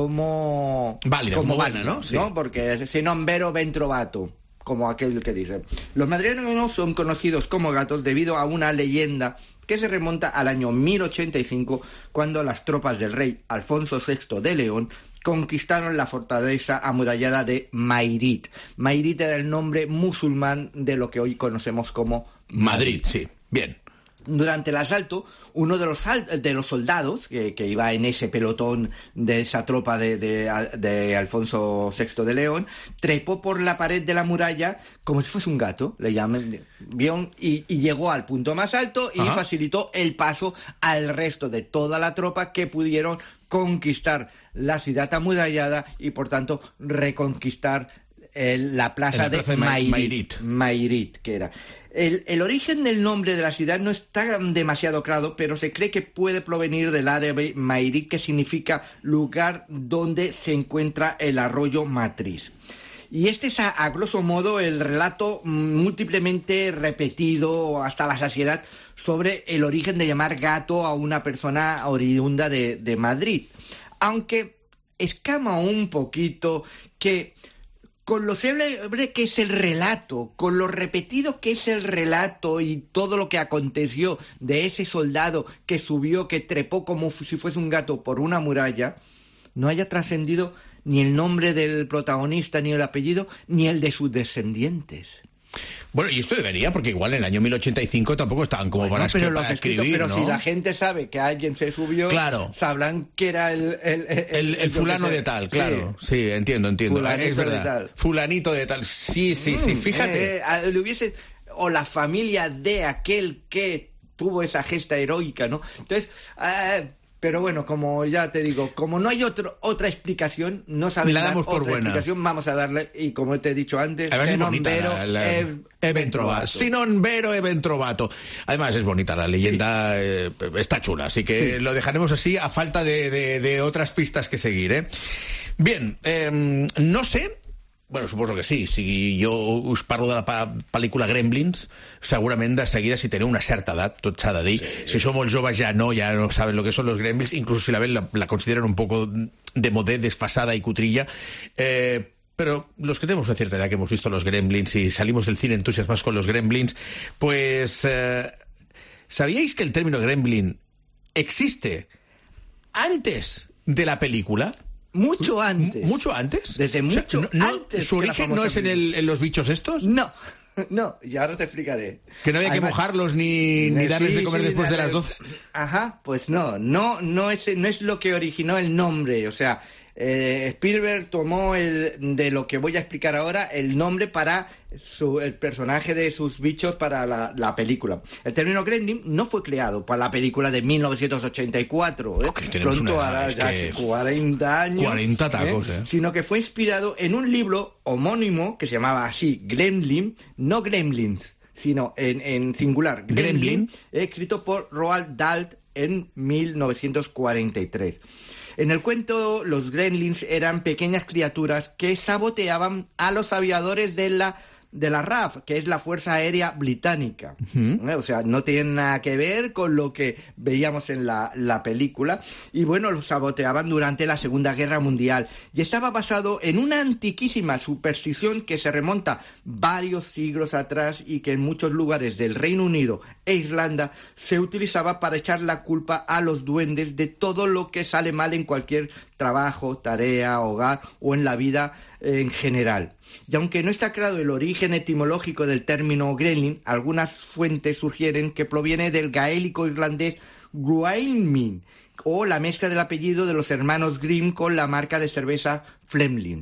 como válida, como, como válida, ¿no? Sí. ¿no? Porque si non vero ben trovato, como aquel que dice. Los madrileños son conocidos como gatos debido a una leyenda que se remonta al año mil ochenta y cinco, cuando las tropas del rey Alfonso sexto de León conquistaron la fortaleza amurallada de Mairit. Mairit era el nombre musulmán de lo que hoy conocemos como Madrid. Madrid, sí. Bien. Durante el asalto, uno de los, de los soldados que, que iba en ese pelotón de esa tropa de, de, de Alfonso sexto de León trepó por la pared de la muralla como si fuese un gato, le llaman, vio, y, y llegó al punto más alto y Ajá. facilitó el paso al resto de toda la tropa, que pudieron conquistar la ciudad amurallada y, por tanto, reconquistar el, la plaza, la plaza de, de Mairit, Mairit. Mairit, que era... El, el origen del nombre de la ciudad no está demasiado claro, pero se cree que puede provenir del árabe Mairit, que significa lugar donde se encuentra el arroyo matriz. Y este es, a, a grosso modo, el relato múltiplemente repetido hasta la saciedad sobre el origen de llamar gato a una persona oriunda de, de Madrid. Aunque escama un poquito que... con lo célebre que es el relato, con lo repetido que es el relato y todo lo que aconteció de ese soldado que subió, que trepó como si fuese un gato por una muralla, no haya trascendido ni el nombre del protagonista, ni el apellido, ni el de sus descendientes. Bueno, y esto debería, porque igual en el año mil ochenta y cinco tampoco estaban como bueno, para, pero para escrito, escribir, pero ¿no? si la gente sabe que alguien se subió, claro. sabrán que era el... El, el, el, el fulano de tal, claro. Sí, sí entiendo, entiendo. Fulanito es verdad. de tal. Fulanito de tal. Sí, sí, sí, fíjate. Eh, eh, le hubiese... O la familia de aquel que tuvo esa gesta heroica, ¿no? Entonces... Eh, Pero bueno, como ya te digo, como no hay otro, otra explicación, no sabemos la damos por otra buena. explicación, vamos a darle, y como te he dicho antes, Además se non es bonita vero la, la, e e ben trovato. Si non vero e ben trovato. Además es bonita la leyenda, sí. eh, está chula, así que sí. Lo dejaremos así a falta de, de, de otras pistas que seguir, ¿eh? Bien, eh, no sé... Bueno, suposo que sí. Si jo us parlo de la pa pel·lícula Gremlins, segurament de seguida, si teniu una certa edat, tot s'ha de dir. Sí. Si sou molt joves ja no, ya no saben lo que son los Gremlins, incluso si la ven la, la consideran un poco de modé, desfasada y cutrilla. Eh, pero los que tenemos una cierta edad, que hemos visto los Gremlins y salimos del cine entusiasmados con los Gremlins, pues... Eh, ¿sabíais que el término Gremlin existe antes de la película? Mucho antes. ¿Mucho antes? Desde mucho o sea, no, no, antes. ¿Su origen no es en, el, en los bichos estos? No, no, y ahora te explicaré. ¿Que no había Además, que mojarlos ni, ni darles sí, de comer sí, después de las doce? Ajá, pues no, no, no es, no es lo que originó el nombre, o sea... Eh, Spielberg tomó el, de lo que voy a explicar ahora el nombre para su, el personaje de sus bichos para la, la película. El término Gremlin no fue creado para la película de mil novecientos ochenta y cuatro, ¿eh? Okay, pronto hará ya que cuarenta años, cuarenta tacos, ¿eh? ¿eh? Sino que fue inspirado en un libro homónimo que se llamaba así, Gremlin, no Gremlins, sino en, en singular, Gremlin, Gremlin, escrito por Roald Dahl en mil novecientos cuarenta y tres. En el cuento, los Gremlins eran pequeñas criaturas que saboteaban a los aviadores de la, de la R A F, que es la Fuerza Aérea Británica. Uh-huh. ¿Eh? O sea, no tiene nada que ver con lo que veíamos en la, la película. Y bueno, los saboteaban durante la Segunda Guerra Mundial. Y estaba basado en una antiquísima superstición que se remonta varios siglos atrás y que en muchos lugares del Reino Unido e Irlanda se utilizaba para echar la culpa a los duendes de todo lo que sale mal en cualquier trabajo, tarea, hogar o en la vida en general. Y aunque no está claro el origen etimológico del término Gremlin, algunas fuentes sugieren que proviene del gaélico irlandés Gruailmin, o la mezcla del apellido de los hermanos Grimm con la marca de cerveza Flemlin.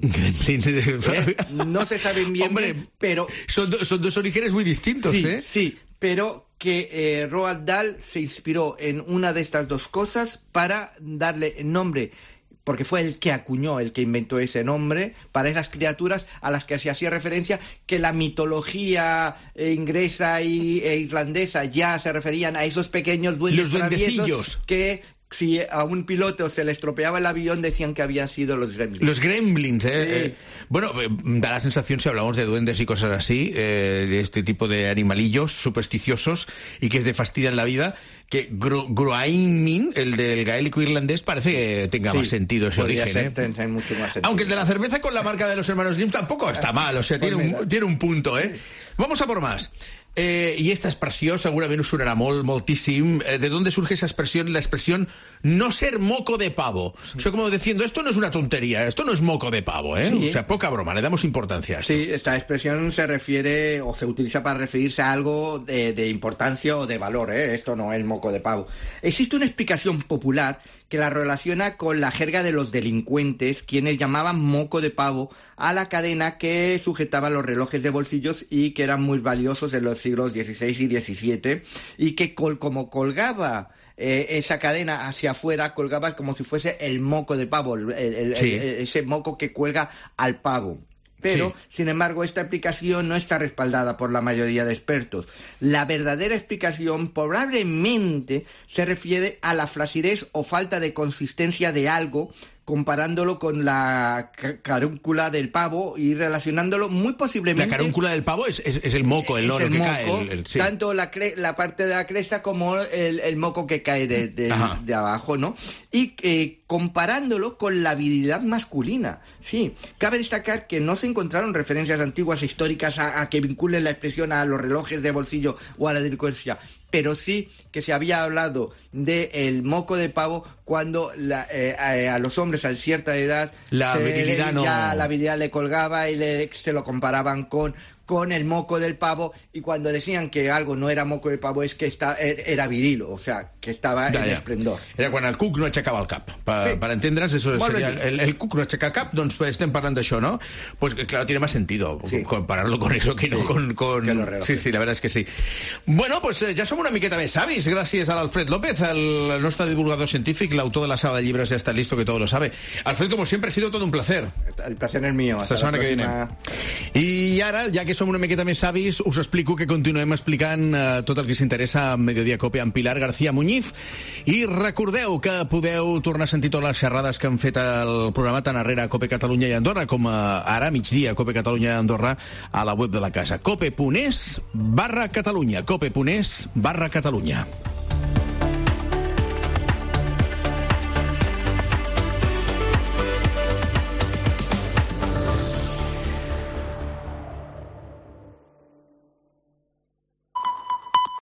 ¿Eh? No se saben bien, Hombre, bien pero... Son, do, son dos orígenes muy distintos, sí, ¿eh? Sí, pero que eh, Roald Dahl se inspiró en una de estas dos cosas para darle nombre, porque fue el que acuñó, el que inventó ese nombre para esas criaturas a las que se hacía referencia, que la mitología eh, inglesa y, e irlandesa ya se referían a esos pequeños duendes traviesos que... Si a un piloto se le estropeaba el avión, decían que habían sido los Gremlins. Los Gremlins, ¿eh? Sí. eh bueno, eh, da la sensación, si hablamos de duendes y cosas así, eh, de este tipo de animalillos supersticiosos y que te fastidian la vida, que Gruailmin, el del gaélico irlandés, parece que tenga sí, más sentido ese origen. Ser, ¿eh? tener mucho más sentido. Aunque el de la cerveza con la marca de los hermanos Grimm tampoco está mal, o sea, pues tiene, un, tiene un punto, ¿eh? Sí. Vamos a por más. Eh, y esta expressió segurament us sonarà molt, moltíssim. Eh, ¿De dónde surge esa expresión? La expresión no ser moco de pavo. Sí. O sea, como diciendo, esto no es una tontería, esto no es moco de pavo, ¿eh? Sí. O sea, poca broma, le damos importancia a esto. Sí, esta expresión se refiere o se utiliza para referirse a algo de, de importancia o de valor, ¿eh? Esto no es moco de pavo. Existe una explicación popular que la relaciona con la jerga de los delincuentes, quienes llamaban moco de pavo a la cadena que sujetaba los relojes de bolsillos y que eran muy valiosos en los siglos dieciséis y diecisiete, y que col, como colgaba eh, esa cadena hacia afuera, colgaba como si fuese el moco de pavo, el, el, sí. el, el, ese moco que cuelga al pavo. Pero, sí. sin embargo, esta explicación no está respaldada por la mayoría de expertos. La verdadera explicación probablemente se refiere a la flacidez o falta de consistencia de algo, comparándolo con la carúncula del pavo y relacionándolo muy posiblemente... La carúncula del pavo es, es, es el moco, el oro que moco, cae. El, el, sí. Tanto la, cre la parte de la cresta como el, el moco que cae de, de, de abajo, ¿no? Y eh, comparándolo con la virilidad masculina. Sí, cabe destacar que no se encontraron referencias antiguas e históricas a, a que vinculen la expresión a los relojes de bolsillo o a la delincuencia, pero sí que se había hablado de el moco de pavo cuando la, eh, a, a los hombres a cierta edad la se, virilidad no... ya la virilidad le colgaba y le, se lo comparaban con con el moco del pavo, y cuando decían que algo no era moco de pavo es que está, era viril, o sea, que estaba ja, en ja. esplendor. Era quan el cuc no aixecava el cap. Per, sí. per entendre'ns, això seria el, el, el cuc no aixeca el cap, doncs estem parlant d'això, ¿no? Pues claro, tiene más sentido sí. compararlo con eso que sí. no con... con... Que sí, sí, la verdad es que sí. Bueno, pues eh, ja som una miqueta més savis, gràcies a l'Alfred López, el nostre divulgador científic, l'autor de la saga de llibres Ya está listo, que todo lo sabe. Alfred, como siempre, ha sido todo un placer. El placer es mío. Hasta, Hasta la semana próxima. que viene. I ara, ja que som una miqueta més savis, us explico que continuem explicant eh, tot el que s'interessa a Mediodía Cope amb Pilar García Muñiz. I recordeu que podeu tornar a sentir totes les xerrades que han fet el programa tant arrere a Cope Catalunya i Andorra com a ara, migdia, Cope Catalunya i Andorra, a la web de la casa. cope punt es barra Catalunya. cope punt es barra Catalunya.